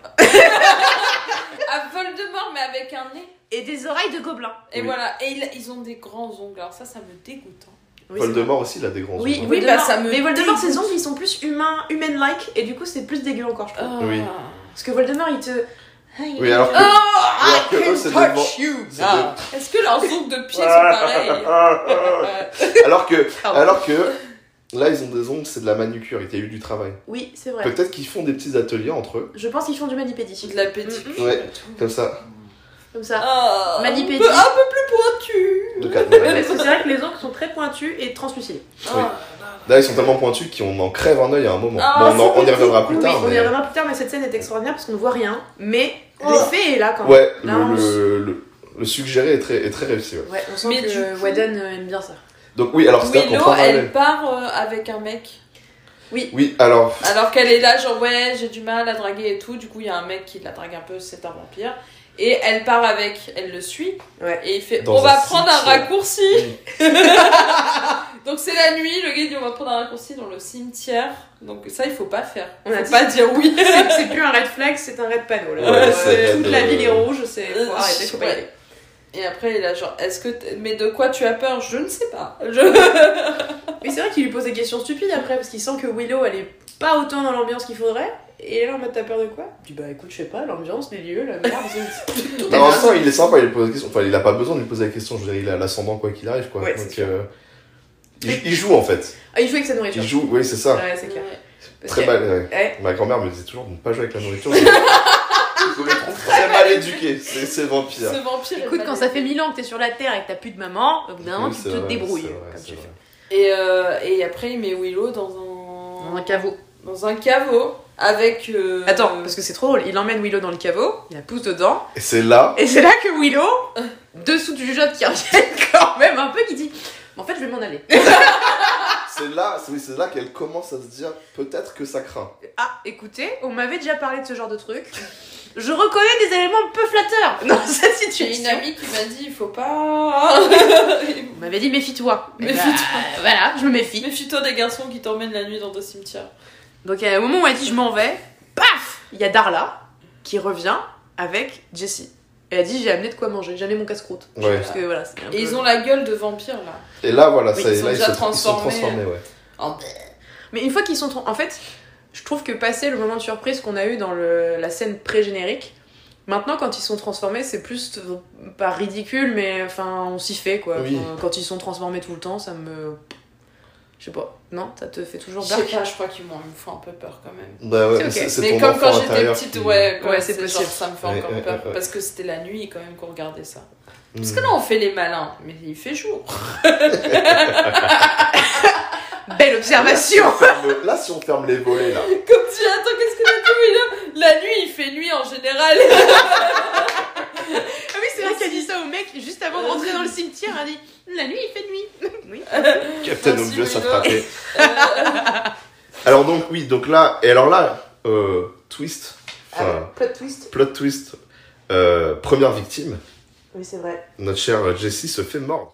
À Voldemort, mais avec un nez. Et des oreilles de gobelin. Et Oui. voilà. Et il- ils ont des grands ongles. Alors ça, ça me dégoûte. hein. Oui, c'est Voldemort aussi, il a des grands Oui, ongles. oui, Oui, bah bah, ça ça me mais Voldemort, dégoûte. ses ongles, ils sont plus humains, human-like, et du coup, c'est plus dégueu encore, je trouve. Ah. Oui. Parce que Voldemort, il te... Oui, alors que, Oh, alors que eux, c'est des van- you. c'est Ah. Est-ce que leurs ongles de pied sont pareils? alors que, Pardon. alors que là, ils ont des ongles, c'est de la manucure, il y a eu du travail. Oui, c'est vrai. Peut-être qu'ils font des petits ateliers entre eux, Je pense qu'ils font du manipédie. De la pédicure. Ouais. et tout. comme ça. Comme ça. Ah, Manipédie. un peu, un peu plus pointu. De quatre Parce mois. que c'est vrai que les ongles sont très pointus et translucides. Oui. Là, ils sont tellement pointus qu'on en crève un œil à un moment. Ah, bon, on, en- c'est on y reviendra plus Oui, tard. on y mais... reviendra plus tard, mais cette scène est extraordinaire parce qu'on ne voit rien. Mais Oh. l'effet est là quand même. Ouais, Là, le, on- le, le, le suggéré est très, est très réussi. Ouais. Ouais, on sent Mais que du coup- Whedon euh, aime bien ça. Donc, oui, alors c'est-à-dire qu'on Willow, prend elle parallèle. part euh, avec un mec. Oui, alors, Alors qu'elle est là, genre ouais, j'ai du mal à draguer et tout. Du coup, il y a un mec qui la drague un peu, c'est un vampire. Et elle part avec, elle le suit. Ouais. Et il fait, Dans on un va prendre un cimetière. raccourci. Donc c'est la nuit, le gars il dit on va prendre un raccourci dans le cimetière. Donc ça, il faut pas faire. On a Faut dit- pas dire oui. C'est c'est plus un red flag, c'est un red panneau. Là. Ouais, Euh, c'est toute red, la euh, ville est rouge, c'est. Euh, Faut arrêter, faut pas y ouais. aller. Et après, il est là, genre, est-ce que. t- Mais de quoi tu as peur? Je ne sais pas. Je... Mais c'est vrai qu'il lui pose des questions stupides après, parce qu'il sent que Willow, elle est pas autant dans l'ambiance qu'il faudrait. Et là, en mode, t'as peur de quoi? Il dit, bah écoute, je sais pas, l'ambiance, les lieux, la merde, c'est- tout est mais en là. même temps, il est sympa, il lui pose des questions. Enfin, il a pas besoin de lui poser la question. Je veux dire, il a l'ascendant quoi qu'il arrive, quoi. Ouais, c'est Donc, sûr. euh, il, il joue en fait. Ah, il joue avec sa nourriture. Il joue, oui, c'est ça. Ouais, c'est clair. Parce Très que- mal. ouais. Ouais. Ma grand-mère me disait toujours de ne pas jouer avec la nourriture. Je, je les trouve très mal éduqués, ces, ces vampires. Ce vampire. est Écoute, mal quand ça fait élevé. mille ans que t'es sur la terre et que t'as plus de maman, au bout d'un moment, Oui, tu c'est te vrai, débrouilles. c'est vrai, Comme c'est tu vrai. fais. Et, euh, et après, il met Willow dans un. Dans un caveau. Dans un caveau. Avec. euh, Attends, parce que c'est trop drôle. Il emmène Willow dans le caveau, il la pousse dedans, Et c'est là, et c'est là que Willow, dessous du jugeote qui revient quand même un peu, qui dit en fait, je vais m'en aller. c'est là, c'est, oui, c'est là qu'elle commence à se dire peut-être que ça craint. Ah, écoutez, on m'avait déjà parlé de ce genre de truc. Je reconnais des éléments peu flatteurs dans cette J'ai une situation. amie qui m'a dit il faut pas. On m'avait dit méfie-toi. Eh ben, Méfie-toi. voilà, je me méfie. Méfie-toi des garçons qui t'emmènent la nuit dans des cimetières. Donc à un moment où elle dit je m'en vais, paf, il y a Darla qui revient avec Jessie. Et elle dit j'ai amené de quoi manger, j'ai amené mon casse-croûte. Ouais. Parce que voilà, c'était un Et peu- ils ont la gueule de vampire là. Et là, voilà, Oui, ça, ils et sont là, déjà se, ils sont transformés. transformés, ouais. Oh, Mais une fois qu'ils sont... tra- En fait, je trouve que passé le moment de surprise qu'on a eu dans le... la scène pré-générique, maintenant quand ils sont transformés, c'est plus euh, pas ridicule, mais enfin on s'y fait quoi. Oui. Enfin, quand ils sont transformés tout le temps, ça me... Je sais pas. Non, ça te fait toujours Je sais dark? pas, je crois qu'ils m'ont- ils me font un peu peur quand même. Bah ouais, C'est mais ok. c'est, c'est Mais ton comme enfant quand j'étais intérieur petite, qui- ouais, ouais, Ouais, c'est c'est possible. genre, ça me fait Ouais, encore ouais, peur. ouais, ouais. Parce que c'était la nuit quand même qu'on regardait ça. Parce Hmm. que là, on fait les malins, mais il fait jour. Belle observation. Là, si on ferme- Là, si on ferme les volets, là. Comme tu attends, qu'est-ce que t'as dit, William? La nuit, il fait nuit en général. Ah oui, c'est vrai qu'elle dit ça au mec juste avant de rentrer dans le cimetière. Elle dit la nuit, il fait nuit. Oui. Captain Merci, Obvious a Bruno. frappé. Alors donc, oui, donc là, et alors là, euh, twist, enfin, Plot twist. plot twist, euh, première victime, Oui, c'est vrai. notre chère Jessie se fait mordre.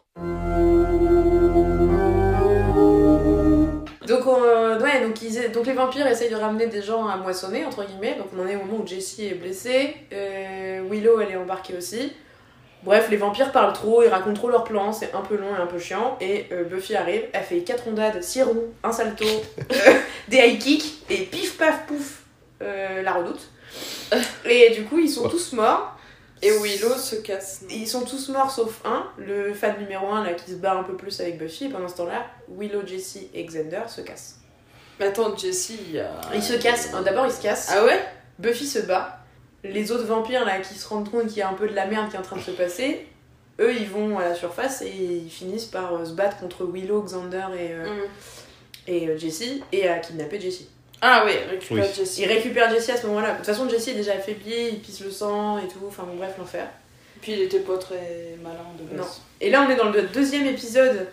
Donc, euh, ouais, donc, ils, donc les vampires essayent de ramener des gens à moissonner, entre guillemets. Donc on en est au moment où Jessie est blessée. Euh, Willow, elle est embarquée aussi. Bref, les vampires parlent trop, ils racontent trop leurs plans, c'est un peu long et un peu chiant. Et euh, Buffy arrive, elle fait quatre rondades, six roues, un salto, euh, des high kicks, et pif paf pouf, euh, la redoute. Et du coup, ils sont tous morts. Et Willow se casse. Ils sont tous morts sauf un, le fan numéro un là, qui se bat un peu plus avec Buffy. Et pendant ce temps-là, Willow, Jessie et Xander se cassent. Mais attends, Jessie, il y a... Ils se cassent, d'abord ils se cassent. Ah ouais? Buffy se bat. Les autres vampires là qui se rendent compte qu'il y a un peu de la merde qui est en train de se passer, eux ils vont à la surface et ils finissent par euh, se battre contre Willow, Xander et, euh, Mm. et euh, Jessie et à kidnapper Jessie. Ah oui, récupère Oui. Jessie. Ils récupèrent Jessie à ce moment-là. De toute façon Jessie est déjà affaiblie, il pisse le sang et tout, enfin bon bref l'enfer. Puis il était pas très malin de base. Non. Et là on est dans le deuxième épisode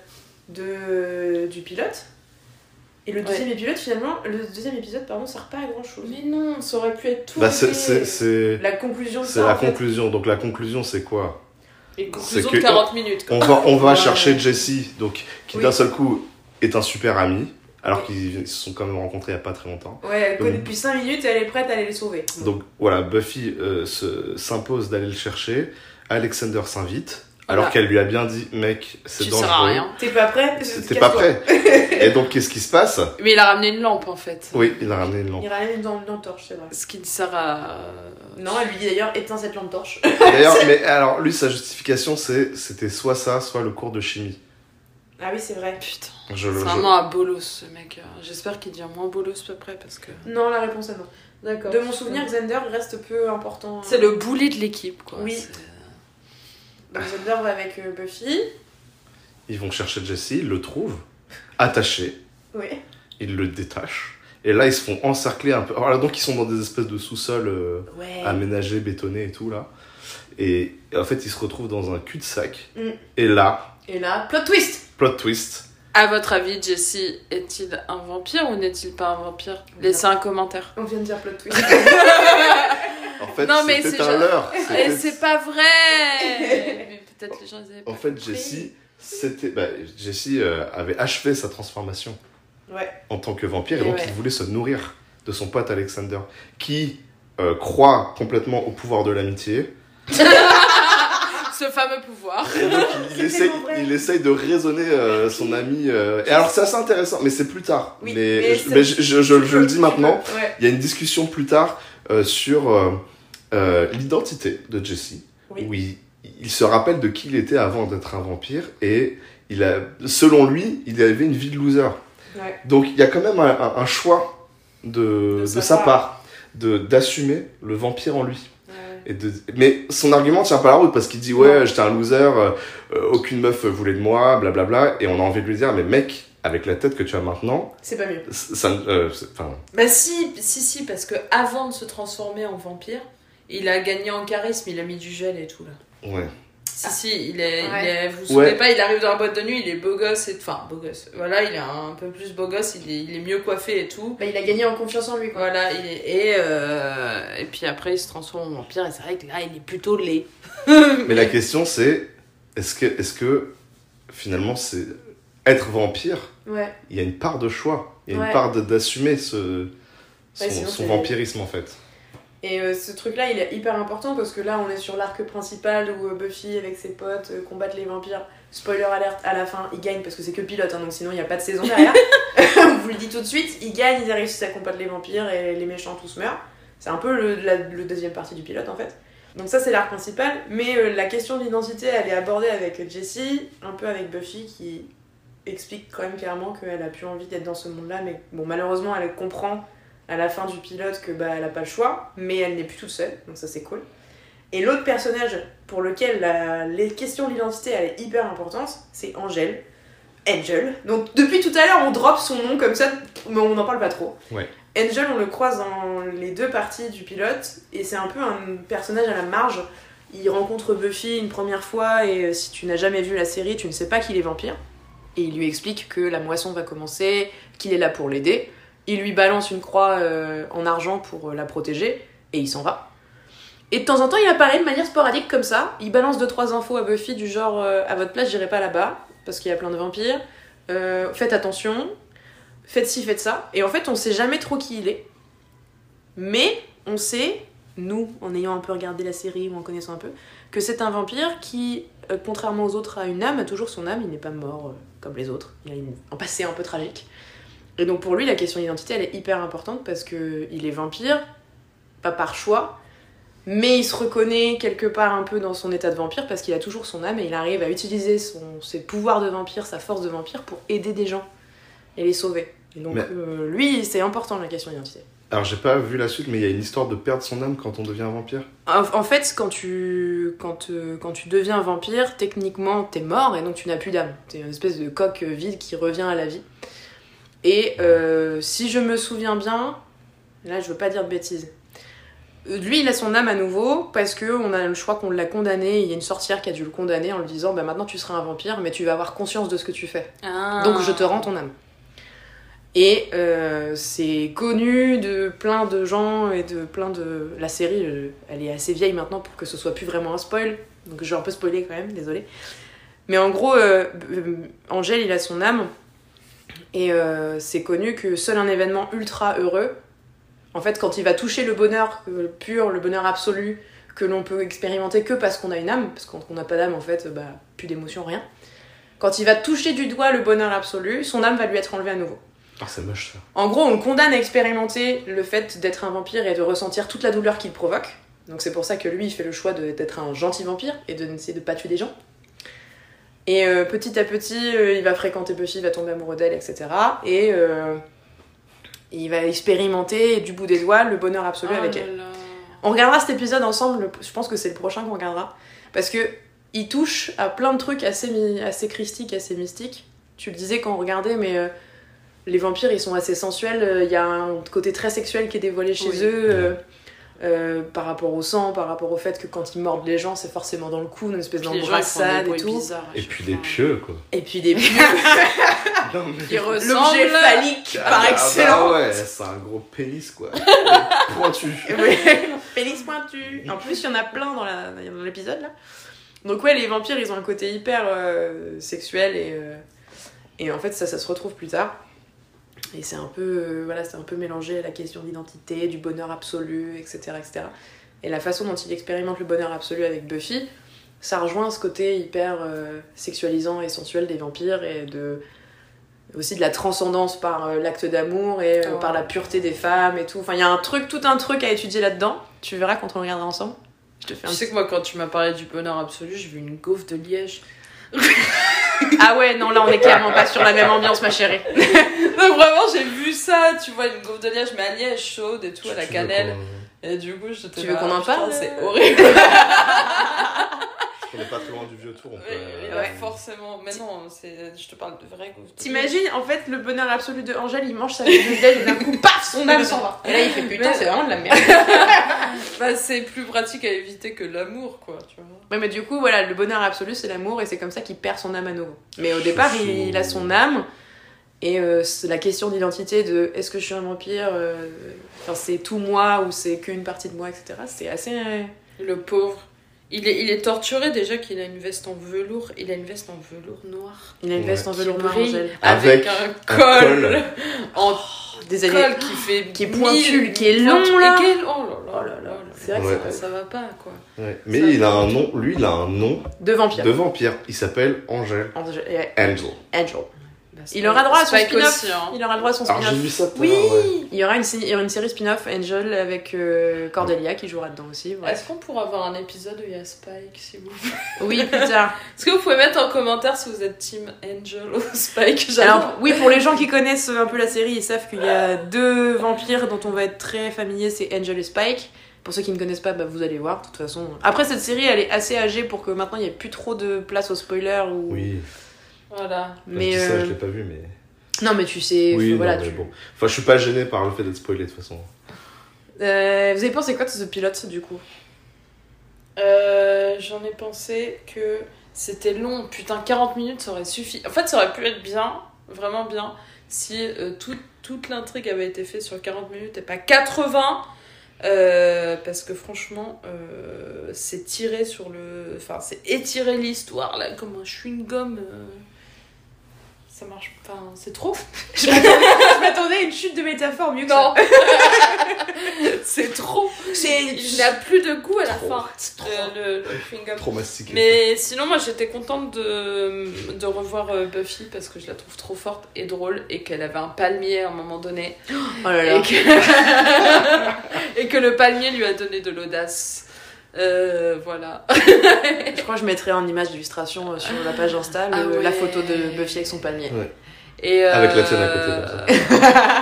de... du pilote. Et le deuxième épisode finalement, le deuxième épisode pardon sert pas à grand chose. Mais non, ça aurait pu être tout. Bah, c'est, c'est, c'est, La conclusion de c'est ça la en fait. conclusion. Donc la conclusion, c'est quoi? Une conclusion C'est de que- quarante minutes. Quoi. On va, on va Ouais. chercher Jessie, donc qui Oui. d'un seul coup est un super ami, alors qu'ils se sont quand même rencontrés il y a pas très longtemps. Ouais, elle connaît Donc- depuis cinq minutes et elle est prête à aller les sauver. Donc voilà, Buffy euh, se, s'impose d'aller le chercher. Alexander s'invite, Voilà. alors qu'elle lui a bien dit, mec, c'est Tu dangereux. sers à rien. T'es pas prêt? T'es pas prêt. Et donc qu'est-ce qui se passe? Mais il a ramené une lampe en fait. Oui, il a ramené une lampe. Il ramène dans une torche, c'est vrai. Ce qui ne sert à. Non, elle lui dit d'ailleurs éteins cette lampe torche. D'ailleurs, mais alors lui, sa justification, c'est c'était soit ça, soit le cours de chimie. Ah oui, c'est vrai. Putain. Je, C'est je- vraiment un bolos ce mec. J'espère qu'il devient moins bolos peu près parce que. Non, la réponse est non. D'accord. De mon souvenir, Xander reste peu important. C'est le bully de l'équipe quoi. Oui. C'est- Donc Xander va avec euh, Buffy. Ils vont chercher Jessie, ils le trouvent, attaché, Oui. ils le détachent. Et là, ils se font encercler un peu. Voilà, donc ils sont dans des espèces de sous-sols euh, Ouais. aménagés, bétonnés et tout là. Et, et en fait, ils se retrouvent dans un cul-de-sac. Mm. Et là, Et là, plot twist. plot twist. À votre avis, Jesse est-il un vampire ou n'est-il pas un vampire? Laissez un commentaire. On vient de dire plot twist. En fait, Non, mais c'était c'est un genre- leurre. Et C'était- c'est pas vrai. Mais peut-être les gens ils avaient pas En fait, compris. Jessie, c'était, bah, Jessie euh, avait achevé sa transformation Ouais. en tant que vampire et Et donc ouais. il voulait se nourrir de son pote Alexander, qui euh, croit complètement au pouvoir de l'amitié. Ce fameux pouvoir. Et donc il, C'est essaye, tellement vrai. il essaye de raisonner euh, son ami. euh, Et alors c'est assez intéressant, mais c'est plus tard. Oui, mais mais je, c'est- mais je, je- je- je le dis maintenant. Ouais. Il y a une discussion plus tard euh, sur euh, euh, l'identité de Jesse, Oui. où il, il se rappelle de qui il était avant d'être un vampire, et il a, selon lui, il avait une vie de loser. Ouais. Donc il y a quand même un, un- un choix de, De de sa sa part. part, de, d'assumer le vampire en lui. Ouais. Et de... Mais son argument tient pas la route, parce qu'il dit ouais, Non. j'étais un loser, euh, euh, aucune meuf voulait de moi, blablabla, et on a envie de lui dire mais mec, avec la tête que tu as maintenant, C'est pas mieux. ça, euh, c'est- enfin, Bah si, si, si, parce que avant de se transformer en vampire, il a gagné en charisme, il a mis du gel et tout là. ouais. Si, si, il est, il Ouais. est, vous vous souvenez Ouais. pas, il arrive dans la boîte de nuit, il est beau gosse, et, enfin beau gosse, voilà, il est un peu plus beau gosse, il est, il est mieux coiffé et tout. Bah, il a gagné en confiance en lui, quoi. Voilà, il est, et, euh, et puis après il se transforme en vampire, et c'est vrai que là il est plutôt laid. Mais la question c'est, est-ce que, est-ce que finalement c'est être vampire, Ouais. il y a une part de choix, il y a Ouais. une part de- d'assumer ce, son, Ouais, sinon, son c'est- vampirisme en fait. Et euh, ce truc-là, il est hyper important parce que là, on est sur l'arc principal où euh, Buffy, avec ses potes, euh, combattent les vampires. Spoiler alert, à la fin, ils gagnent parce que c'est que pilote, hein, donc sinon il n'y a pas de saison derrière. On vous le dit tout de suite, ils gagnent, ils réussissent à combattre les vampires et les méchants tous meurent. C'est un peu le, la le deuxième partie du pilote en fait. Donc ça, c'est l'arc principal, mais euh, la question de l'identité, elle est abordée avec Jessie, un peu avec Buffy qui explique quand même clairement qu'elle a plus envie d'être dans ce monde-là, mais bon, malheureusement, elle comprend à la fin du pilote que bah, elle a pas le choix, mais elle n'est plus toute seule, donc ça c'est cool. Et l'autre personnage pour lequel la les questions de l'identité elle est hyper importante, c'est Angel. Angel. Donc depuis tout à l'heure, on drop son nom comme ça, mais on n'en parle pas trop. Ouais. Angel, on le croise dans les deux parties du pilote, et c'est un peu un personnage à la marge. Il rencontre Buffy une première fois, et si tu n'as jamais vu la série, tu ne sais pas qu'il est vampire. Et il lui explique que la moisson va commencer, qu'il est là pour l'aider. Il lui balance une croix euh, en argent pour la protéger, et il s'en va. Et de temps en temps, il apparaît de manière sporadique comme ça. Il balance deux trois infos à Buffy du genre euh, à votre place, j'irai pas là-bas parce qu'il y a plein de vampires. Euh, faites attention, faites ci, faites ça. Et en fait, on sait jamais trop qui il est. Mais on sait, nous, en ayant un peu regardé la série ou en connaissant un peu, que c'est un vampire qui, euh, contrairement aux autres, a une âme, a toujours son âme. Il n'est pas mort euh, comme les autres. Il a une... un passé un peu tragique. Et donc pour lui, la question d'identité, elle est hyper importante parce qu'il est vampire, pas par choix. Mais il se reconnaît quelque part un peu dans son état de vampire parce qu'il a toujours son âme et il arrive à utiliser son, ses pouvoirs de vampire, sa force de vampire pour aider des gens et les sauver. Et donc mais... euh, lui, c'est important la question d'identité. Alors j'ai pas vu la suite, mais il y a une histoire de perdre son âme quand on devient un vampire. En, en fait, quand tu, quand, euh, quand tu deviens vampire, techniquement t'es mort et donc tu n'as plus d'âme. T'es une espèce de coque vide qui revient à la vie. Et euh, si je me souviens bien, là je veux pas dire de bêtises, lui, il a son âme à nouveau parce qu'on a le choix qu'on l'a condamné. Il y a une sorcière qui a dû le condamner en lui disant bah, maintenant tu seras un vampire, mais tu vas avoir conscience de ce que tu fais. Ah. Donc je te rends ton âme. Et euh, c'est connu de plein de gens et de plein de. La série, elle est assez vieille maintenant pour que ce soit plus vraiment un spoil. Donc je vais un peu spoiler quand même, désolée. Mais en gros, euh, Angel, il a son âme. Et euh, c'est connu que seul un événement ultra heureux. En fait, quand il va toucher le bonheur pur, le bonheur absolu, que l'on peut expérimenter que parce qu'on a une âme, parce que quand on n'a pas d'âme, en fait, bah, plus d'émotion, rien. Quand il va toucher du doigt le bonheur absolu, son âme va lui être enlevée à nouveau. Ah, c'est moche ça. En gros, on le condamne à expérimenter le fait d'être un vampire et de ressentir toute la douleur qu'il provoque. Donc c'est pour ça que lui, il fait le choix de, d'être un gentil vampire et de n'essayer de pas tuer des gens. Et euh, petit à petit, euh, il va fréquenter Buffy, il va tomber amoureux d'elle, et cetera. Et... Euh, il va expérimenter du bout des doigts le bonheur absolu oh avec elle. Là. On regardera cet épisode ensemble, je pense que c'est le prochain qu'on regardera. Parce que il touche à plein de trucs assez, assez christiques, assez mystiques. Tu le disais quand on regardait, mais euh, les vampires ils sont assez sensuels. Il y a un côté très sexuel qui est dévoilé chez oui. eux. Euh, euh, par rapport au sang, par rapport au fait que quand ils mordent les gens, c'est forcément dans le cou, une espèce d'embrassade et tout. Bizarres, et puis des pieux, quoi. Et puis des pieux. Non, mais... qui ressemble l'objet phallique ah, par ah, excellence. Bah ouais, c'est un gros pénis, quoi. Pointu. Oui. Pénis pointu. En plus, il y en a plein dans, la, dans l'épisode, là. Donc ouais, les vampires, ils ont un côté hyper euh, sexuel et, euh, et en fait, ça, ça se retrouve plus tard. Et c'est un peu, euh, voilà, c'est un peu mélangé à la question d'identité, du bonheur absolu, et cetera, et cetera. Et la façon dont il expérimente le bonheur absolu avec Buffy, ça rejoint ce côté hyper euh, sexualisant et sensuel des vampires et de, aussi de la transcendance par euh, l'acte d'amour et euh, oh. par la pureté des femmes et tout. Enfin, il y a un truc, tout un truc à étudier là-dedans. Tu verras quand on le regardera ensemble. Je te fais un tu sais que moi, quand tu m'as parlé du bonheur absolu, j'ai vu une gaufre de liège. Ah ouais, non, là on est clairement pas sur la même ambiance, ma chérie. Donc vraiment, j'ai vu ça, tu vois, une gaufre de liège, mais à liège chaude et tout, à la cannelle. Et du coup, je te Tu veux qu'on en parle? C'est horrible. On n'est pas très loin du vieux tour. On peut... oui, ouais. Forcément. Mais non, c'est... je te parle de vraie gaufre. T'imagines, en fait, le bonheur absolu de Angel, il mange sa gaufre de liège et d'un coup, paf, son âme s'en va. Et là, il fait putain, mais... c'est vraiment de la merde. Bah, c'est plus pratique à éviter que l'amour, quoi, tu vois. Ouais, mais du coup, voilà, le bonheur absolu, c'est l'amour et c'est comme ça qu'il perd son âme à nouveau. Mais au départ, il, il a son âme et euh, c'est la question d'identité de est-ce que je suis un vampire, euh, enfin, c'est tout moi ou c'est qu'une partie de moi, et cetera. C'est assez. Euh... Le pauvre. Il est, il est torturé déjà qu'il a une veste en velours. Il a une veste en velours noir. Il a une veste ouais. en velours noir, Angèle. Avec, avec un col, un col. en des années... col qui fait qui est pointu, qui est long là. Qui est... Oh là là, oh là, là. C'est vrai ouais. que ça, ça va pas quoi. Ouais. Mais ça il a un nom, lui il a un nom de vampire. De vampire. Il s'appelle Angel. Angel. Yeah. Angel. Angel. Bah, Il aura droit à son Spike spin-off. aussi, hein. Il aura droit à son Alors spin-off. j'ai vu ça tout à Oui, l'heure, ouais. il y aura une, sé- il y aura une série spin-off Angel avec euh, Cordelia qui jouera dedans aussi. Ouais. Est-ce qu'on pourra avoir un épisode où il y a Spike, s'il vous plaît? Oui, plus tard. Est-ce que vous pouvez mettre en commentaire si vous êtes team Angel ou Spike? J'adore. Alors, oui, pour les gens qui connaissent un peu la série, ils savent qu'il y a deux vampires dont on va être très familier, c'est Angel et Spike. Pour ceux qui ne connaissent pas, bah, vous allez voir, de toute façon. Après, cette série, elle est assez âgée pour que maintenant, il n'y ait plus trop de place aux spoilers. Ou... Oui, Voilà. Mais, je dis ça, euh, je l'ai pas vu, mais... Non, mais tu sais, Oui, voilà, non, mais tu... bon. Enfin, je suis pas gêné par le fait d'être spoilé, de toute façon. Euh, vous avez pensé quoi de ce pilote, du coup? Euh, J'en ai pensé que c'était long. Putain, quarante minutes, ça aurait suffi. En fait, ça aurait pu être bien, vraiment bien, si euh, tout, toute l'intrigue avait été faite sur quarante minutes et pas quatre-vingts. Euh, parce que franchement, euh, c'est tiré sur le. Enfin, c'est étirer l'histoire, là, comme un chewing-gum. Euh... Ça marche. Enfin, c'est trop. Je m'attendais je m'attendais à une chute de métaphore mieux que Non. ça. C'est trop. C'est... Il n'a plus de goût à la Trop. fin. C'est trop. euh, le, le chewing-gum. Trop mastiqué. Mais sinon, moi j'étais contente de, de revoir euh, Buffy parce que je la trouve trop forte et drôle et qu'elle avait un palmier à un moment donné. Oh là là. Et que, et que le palmier lui a donné de l'audace. Euh, voilà. Je crois que je mettrai en image d'illustration euh, sur la page Insta le- Ah ouais. la photo de Buffy avec son palmier. Ouais. Et euh, Avec la tienne à côté, comme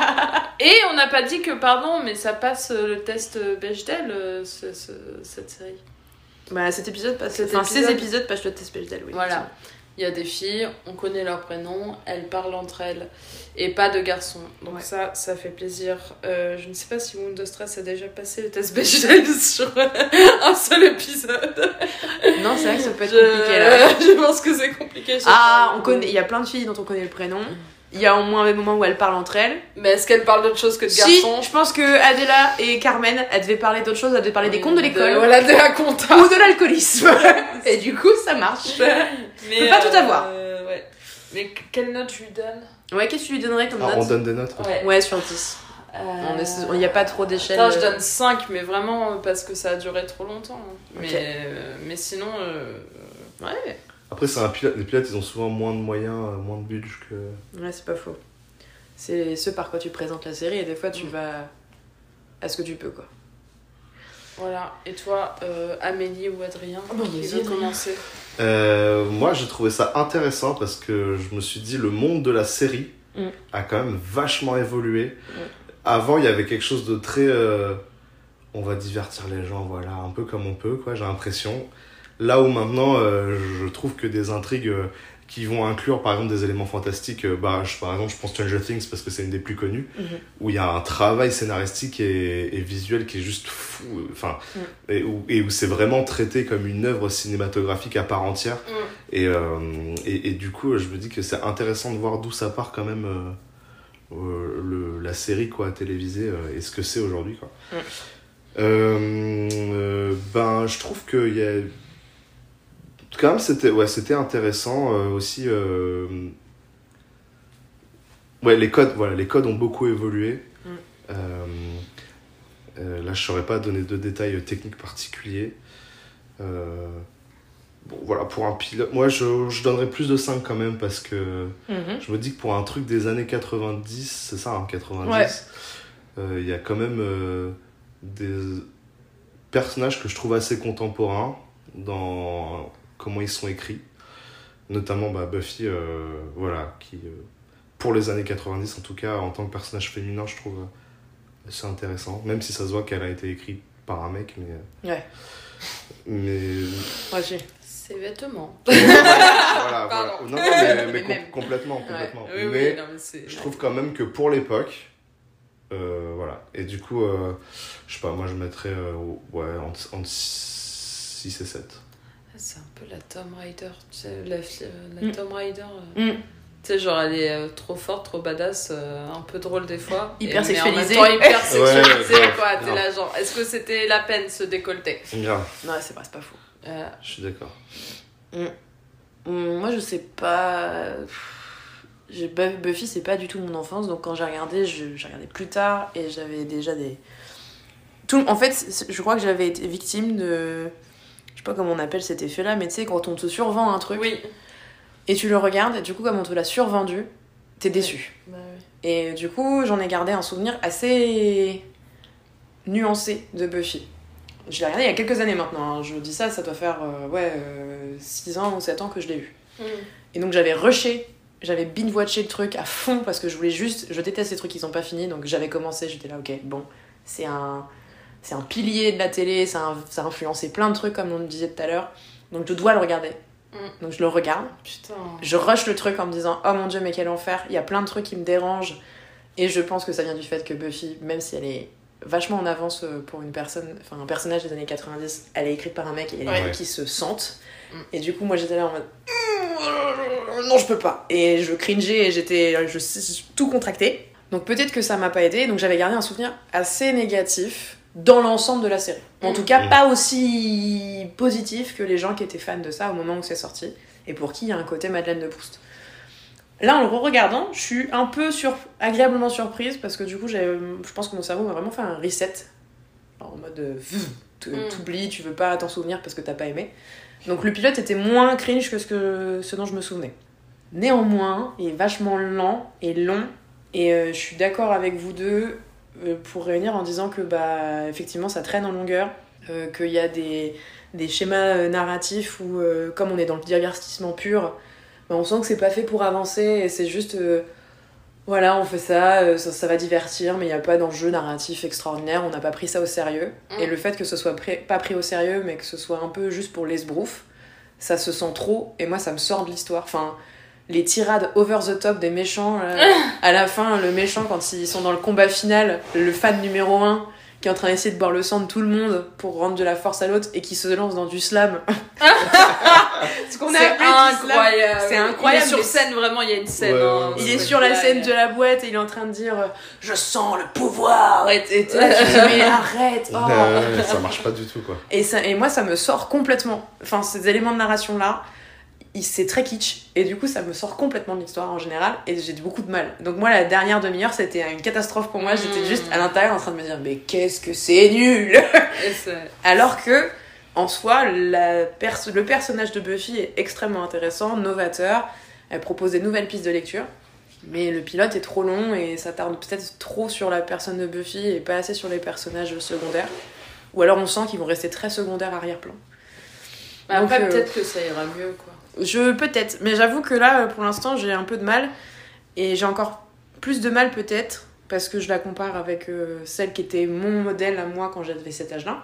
Et on n'a pas dit que, pardon, mais ça passe euh, le test Bechdel, euh, ce- ce- cette série. Bah, cet épisode passe. Cet Enfin, épisode- ces épisodes passent le test Bechdel, oui. Voilà. Il y a des filles, on connaît leurs prénoms, elles parlent entre elles, et pas de garçons. Donc Ouais. ça, ça fait plaisir. Euh, je ne sais pas si Wound of Stress a déjà passé le test Bechdel sur un seul épisode. Non, c'est vrai que ça peut être Je... compliqué là. je pense que c'est compliqué. je sais Ah, pas. on connaît. Il y a plein de filles dont on connaît le prénom. Il y a au moins des moments où elles parlent entre elles. Mais est-ce qu'elles parlent d'autre chose que de Si, garçons? je pense que Adela et Carmen, elles devaient parler d'autre chose, elles devaient parler des comptes de l'école. Voilà, de la compta. Ou de l'alcoolisme. Et du coup, ça marche. Mais, peut pas tout avoir. euh, ouais. Mais quelle note je lui donne? Ouais, qu'est-ce que tu lui donnerais comme Ah, on note? donne des notes. Ouais. Ouais, sur dix. Il n'y a pas trop d'échelle. Attends, je donne cinq, mais vraiment parce que ça a duré trop longtemps. Mais, Ok. euh, mais sinon, euh, ouais. Après, c'est un pilote. Les pilotes, ils ont souvent moins de moyens, euh, moins de budget que. Ouais, c'est pas faux. C'est ce par quoi tu présentes la série et des fois tu Mm. vas à ce que tu peux, quoi. Voilà. Et toi, euh, Amélie ou Adrien, Oh, bah, qui vas-y, veut Adrien. commencer? Euh, moi, j'ai trouvé ça intéressant parce que je me suis dit, le monde de la série Mm. a quand même vachement évolué. Avant, il y avait quelque chose de très. euh, on va divertir les gens, voilà, un peu comme on peut, quoi, j'ai l'impression. Là où maintenant, euh, je trouve que des intrigues euh, qui vont inclure, par exemple, des éléments fantastiques, euh, bah, je, par exemple, je pense Stranger Things parce que c'est une des plus connues, Mhm. où il y a un travail scénaristique et, et visuel qui est juste fou, enfin, Mm. et où, et où c'est vraiment traité comme une œuvre cinématographique à part entière. Mm. Et, euh, et, et du coup, je me dis que c'est intéressant de voir d'où ça part quand même euh, euh, le, la série quoi, télévisée euh, et ce que c'est aujourd'hui. Quoi. Mm. Euh, euh, ben, je trouve qu'il y a... Quand même, c'était, ouais, c'était intéressant euh, aussi. Euh... Ouais, les codes, voilà, les codes ont beaucoup évolué. Mm. Euh, euh, là, je ne saurais pas donner de détails techniques particuliers. Euh... Bon, voilà, pour un pilote, moi je, je donnerais plus de cinq quand même parce que Mhm. je me dis que pour un truc des années quatre-vingt-dix, c'est ça, hein, quatre-vingt-dix, Ouais. euh, il y a quand même euh, des personnages que je trouve assez contemporains dans comment ils sont écrits. Notamment bah, Buffy, euh, voilà, qui, euh, pour les années quatre-vingt-dix en tout cas, en tant que personnage féminin, je trouve euh, assez intéressant. Même si ça se voit qu'elle a été écrite par un mec, mais. Ouais. Mais. Ouais, si. Ses vêtements. voilà, Pardon. voilà. Non, non, mais, mais Mais com- même. complètement, complètement. Oui, oui, mais non, mais c'est... je trouve quand même que pour l'époque, euh, voilà. Et du coup, euh, je sais pas, moi je mettrais euh, ouais, entre, entre six et sept. Ah, c'est un peu la Tomb Raider, tu sais, la, la Mm. Tomb Raider. euh, Mm. Tu sais, genre, elle est euh, trop forte, trop badass, euh, un peu drôle des fois. Hyper et- mais en même sexualisée. temps, hyper sexualisée, Ouais, quoi. T'es grave. là, genre, est-ce que c'était la peine, ce décolleté? Grave, Non, c'est pas, c'est pas faux. euh, je suis d'accord. Hum, Moi, je sais pas. J'ai- Buffy, c'est pas du tout mon enfance, donc quand j'ai regardé, je- j'ai regardé plus tard et j'avais déjà des. Tout... En fait, c'est- je crois que j'avais été victime de. Je sais pas comment on appelle cet effet-là, mais tu sais, quand on te survend un truc Oui. et tu le regardes, et du coup, comme on te l'a survendu, t'es déçu. Bah oui. Et du coup, j'en ai gardé un souvenir assez nuancé de Buffy. Je l'ai regardé il y a quelques années maintenant, hein. Je dis ça, ça doit faire euh, ouais, euh, six ans ou sept ans que je l'ai vu. Mm. Et donc j'avais rushé, j'avais binge-watché le truc à fond parce que je voulais juste... Je déteste les trucs qui sont pas finis, donc j'avais commencé, j'étais là, ok, bon, c'est un, c'est un pilier de la télé, ça a, ça a influencé plein de trucs comme on le disait tout à l'heure, donc je dois le regarder. Mm. Donc je le regarde, Putain. je rush le truc en me disant, oh mon dieu, mais quel enfer, il y a plein de trucs qui me dérangent. Et je pense que ça vient du fait que Buffy, même si elle est vachement en avance pour une personne, enfin un personnage des années quatre-vingt-dix, elle est écrite par un mec et il y a des Ouais. trucs qui se sentent. Mm. Et du coup, moi j'étais là en mode non, je peux pas. Et je cringeais et j'étais je, tout contracté. Donc peut-être que ça m'a pas aidé. Donc j'avais gardé un souvenir assez négatif dans l'ensemble de la série. En tout cas, Mm. pas aussi positif que les gens qui étaient fans de ça au moment où c'est sorti et pour qui il y a un côté Madeleine de Proust. Là, en le re-regardant, je suis un peu sur... agréablement surprise parce que du coup, j'ai... je pense que mon cerveau m'a vraiment fait un reset. En mode, euh, tu Mm. t'oublies, tu veux pas t'en souvenir parce que t'as pas aimé. Donc le pilote était moins cringe que ce, que... ce dont je me souvenais. Néanmoins, il est vachement lent et long. Et euh, je suis d'accord avec vous deux euh, pour réunir en disant que, bah, effectivement, ça traîne en longueur. Euh, qu'il y a des, des schémas euh, narratifs où, euh, comme on est dans le divertissement pur, bah, on sent que c'est pas fait pour avancer et c'est juste euh, voilà, on fait ça, euh, ça, ça va divertir, mais il n'y a pas d'enjeu narratif extraordinaire, on n'a pas pris ça au sérieux. Mm. Et le fait que ce soit pris- pas pris au sérieux, mais que ce soit un peu juste pour l'esbrouf, ça se sent trop et moi ça me sort de l'histoire. Enfin, les tirades over the top des méchants, euh, à la fin, le méchant, quand ils sont dans le combat final, le fan numéro un qui est en train d'essayer de boire le sang de tout le monde pour rendre de la force à l'autre et qui se lance dans du slam. Ce qu'on a C'est appelé du slam. incroyable. C'est incroyable, Il est sur mais scène, vraiment, il y a une scène. Ouais, hein, ouais, Il ouais. est c'est sur la blague. scène de la boîte et il est en train de dire euh, je sens le pouvoir et et t'es là, tu te dis mais arrête, oh. Euh, ça marche pas du tout, quoi. et, ça, et moi ça me sort complètement, enfin ces éléments de narration là c'est très kitsch et du coup ça me sort complètement de l'histoire en général et j'ai beaucoup de mal. Donc moi la dernière demi-heure c'était une catastrophe pour moi, j'étais Mmh. juste à l'intérieur en train de me dire mais qu'est-ce que c'est nul. Et c'est- Alors que, en soi, la pers- le personnage de Buffy est extrêmement intéressant, novateur. Elle propose des nouvelles pistes de lecture. Mais le pilote est trop long et ça tarde peut-être trop sur la personne de Buffy et pas assez sur les personnages secondaires. Ou alors on sent qu'ils vont rester très secondaires arrière-plan. Mais après, Donc, euh, peut-être que ça ira mieux, quoi. Je peut-être, mais j'avoue que là, pour l'instant, j'ai un peu de mal. Et j'ai encore plus de mal peut-être, parce que je la compare avec euh, celle qui était mon modèle à moi quand j'avais cet âge-là.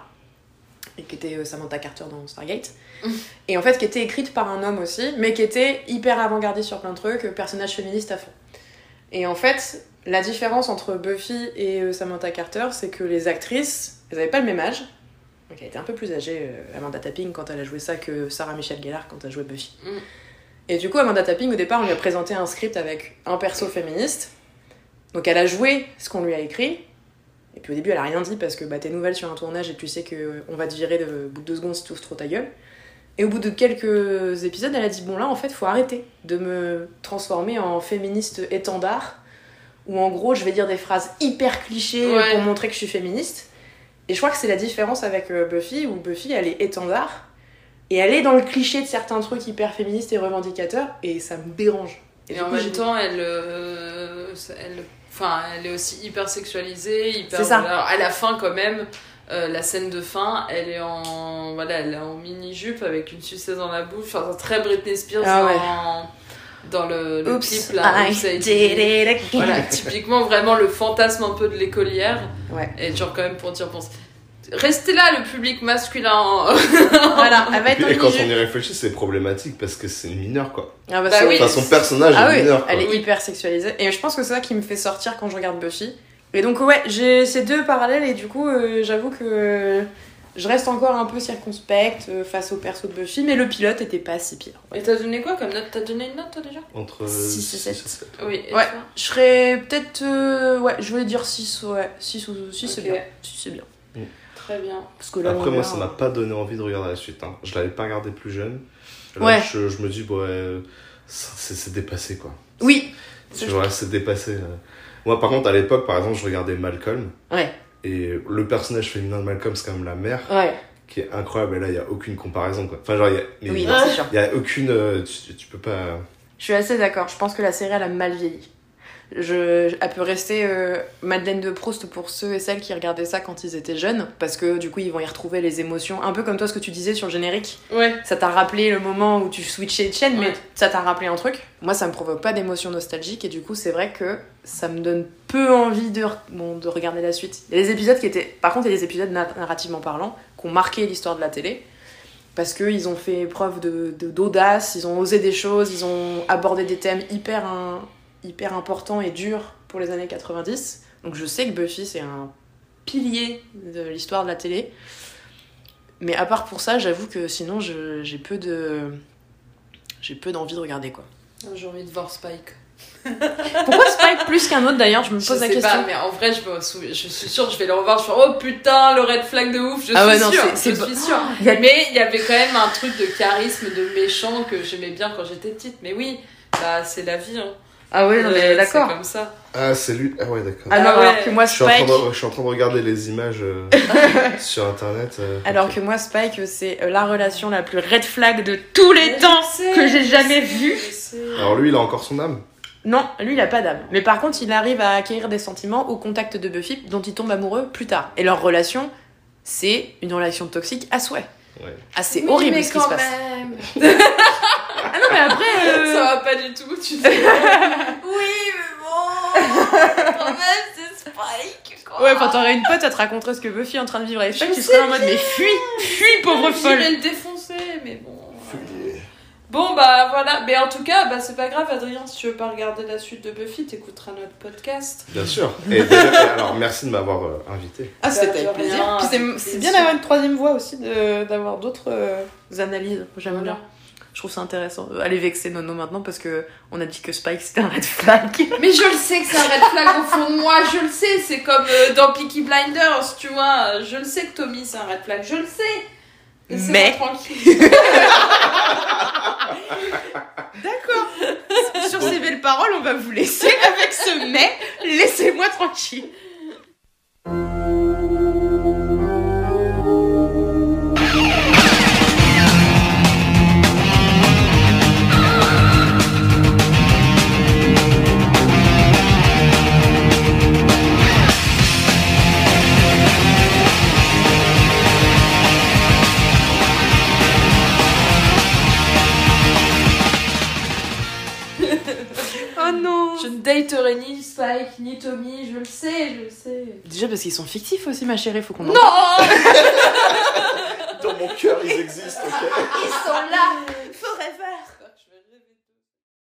Et qui était euh, Samantha Carter dans Stargate. Mm. Et en fait, qui était écrite par un homme aussi, mais qui était hyper avant-gardiste sur plein de trucs, euh, personnage féministe à fond. Et en fait, la différence entre Buffy et euh, Samantha Carter, c'est que les actrices, elles avaient pas le même âge. Donc elle était un peu plus âgée, euh, Amanda Tapping, quand elle a joué ça, que Sarah Michelle Gellar quand elle a joué Buffy. Mm. Et du coup, Amanda Tapping, au départ, on lui a présenté un script avec un perso féministe. Donc elle a joué ce qu'on lui a écrit. Et puis au début, elle a rien dit parce que bah, t'es nouvelle sur un tournage et tu sais qu'on va te virer de, au bout de deux secondes si tu ouvres trop ta gueule. Et au bout de quelques épisodes, elle a dit bon là, en fait, faut arrêter de me transformer en féministe étendard. Où en gros, je vais dire des phrases hyper clichés Ouais. pour montrer que je suis féministe. Et je crois que c'est la différence avec euh, Buffy, où Buffy, elle est étendard. Et elle est dans le cliché de certains trucs hyper féministes et revendicateurs. Et ça me dérange. Et, du en coup, même j'ai- temps, elle, euh, elle, enfin, elle est aussi hyper sexualisée, hyper. C'est ça. Voilà. À la fin, quand même, euh, la scène de fin, elle est en, voilà, elle est en mini jupe avec une suceuse dans la bouche, enfin, très Britney Spears Ah ouais. dans, dans le, le Oops, clip là. I Oops, I did did it. it again. Voilà, typiquement vraiment le fantasme un peu de l'écolière. Ouais. Et genre quand même pour dire bon, restez là le public masculin. Voilà, elle va être en Et quand on mini-jupe. y réfléchit, c'est problématique parce que c'est une mineure, quoi. Ah bah, Bah c'est- oui. Enfin, son personnage Ah est oui, mineur, quoi. elle est Oui. hyper sexualisée. Et je pense que c'est ça qui me fait sortir quand je regarde Buffy. Et donc ouais, j'ai ces deux parallèles et du coup, euh, j'avoue que je reste encore un peu circonspecte euh, face au perso de Buffy, mais le pilote était pas si pire. Et t'as donné quoi comme note? T'as donné une note toi déjà? Entre Six et six sept. Oui. et Ouais. toi Je serais peut-être... euh, ouais, je voulais dire six, ouais. six ou six, c'est Ok. bien. six, c'est bien. Très bien. Parce que là, Après, moi, longueur, ça m'a pas donné envie de regarder la suite. Hein. Je l'avais pas regardé plus jeune. Là, Ouais. je, je me dis, bon, ouais, ça- c'est c'est dépassé, quoi. Oui. Tu vois, c'est dépassé. euh. Moi, par contre, à l'époque, par exemple, je regardais Malcolm. Ouais. Et le personnage féminin de Malcolm, c'est quand même la mère, Ouais. qui est incroyable. Et là, il y a aucune comparaison, quoi. Enfin, genre, il y a, mais Oui, il y non, a, c'est sûr. il y a aucune. euh, tu, tu peux pas. Je suis assez d'accord. Je pense que la série, elle a mal vieilli. Je, elle peut rester euh, Madeleine de Proust pour ceux et celles qui regardaient ça quand ils étaient jeunes, parce que du coup ils vont y retrouver les émotions, un peu comme toi ce que tu disais sur le générique. Ouais. Ça t'a rappelé le moment où tu switchais de chaîne, Ouais. mais ça t'a rappelé un truc. Moi ça me provoque pas d'émotions nostalgiques et du coup c'est vrai que ça me donne peu envie de, bon, de regarder la suite. Il y a des épisodes qui étaient, par contre il y a des épisodes narrativement parlant qui ont marqué l'histoire de la télé. Parce qu'ils ont fait preuve de, de, d'audace, ils ont osé des choses, ils ont abordé des thèmes hyper, un, hyper importants et durs pour les années quatre-vingt-dix. Donc je sais que Buffy, c'est un pilier de l'histoire de la télé. Mais à part pour ça, j'avoue que sinon, je, j'ai peu de... J'ai peu d'envie de regarder, quoi. J'ai envie de voir Spike. Pourquoi Spike plus qu'un autre, d'ailleurs? Je me Je pose la sais question. pas, mais en vrai, je, me sou... je suis sûre que je vais le revoir. Je suis oh putain, le red flag de ouf. Je Ah suis ouais, non, sûre. c'est- Je c'est suis sûre. Il y a- Mais il y avait quand même un truc de charisme, de méchant que j'aimais bien quand j'étais petite. Mais oui, bah, c'est la vie. Hein. Ah ouais, non, mais Euh, d'accord. C'est comme ça. Ah, c'est lui. Ah ouais, d'accord. Ah non, Ah ouais. alors que moi, Je suis, en train Spike... de, je suis en train de regarder les images euh, sur internet. euh, Alors ok. que moi, Spike, c'est euh, la relation la plus red flag de tous les temps que j'ai jamais vue. Alors lui, il a encore son âme. Non, lui, il a pas d'âme. Mais par contre, il arrive à acquérir des sentiments au contact de Buffy, dont il tombe amoureux plus tard. Et leur relation, c'est une relation toxique à souhait. Ouais. Ah, c'est Oui, horrible mais ce qui se quand passe. même. Ah non, mais après... euh, Ça va pas du tout, tu sais. Oui, mais bon. Quand même, c'est Spike, quoi. Ouais, enfin, t'aurais une pote à te raconter ce que Buffy est en train de vivre avec Spike, Je tu sais serais en mode, mais fuis, fuis, pauvre folle. J'irais le défoncer, mais bon. Bon, bah voilà. Mais en tout cas, bah, c'est pas grave, Adrien. Si tu veux pas regarder la suite de Buffy, t'écouteras notre podcast. Bien sûr. Et déjà, alors, merci de m'avoir euh, invité. Ah, c'était Bah, de avec plaisir. rien, Puis c'est, avec c'est plaisir. bien d'avoir une troisième voix aussi, de, d'avoir d'autres euh, analyses. J'aime Voilà. bien. Je trouve ça intéressant. Euh, Allez vexer Nono maintenant parce que on a dit que Spike c'était un red flag. Mais je le sais que c'est un red flag au fond de moi, je le sais. C'est comme euh, dans Peaky Blinders, tu vois. Je le sais que Tommy c'est un red flag, je le sais. Laissez-moi Mais- tranquille. D'accord. Sur ces belles paroles, on va vous laisser avec ce mais. Laissez-moi tranquille. Oh non. Je ne daterai ni Spike, ni Tommy, je le sais, je le sais. Déjà parce qu'ils sont fictifs aussi, ma chérie, faut qu'on en Non. Dans mon cœur, ils existent, ok. Ils sont là.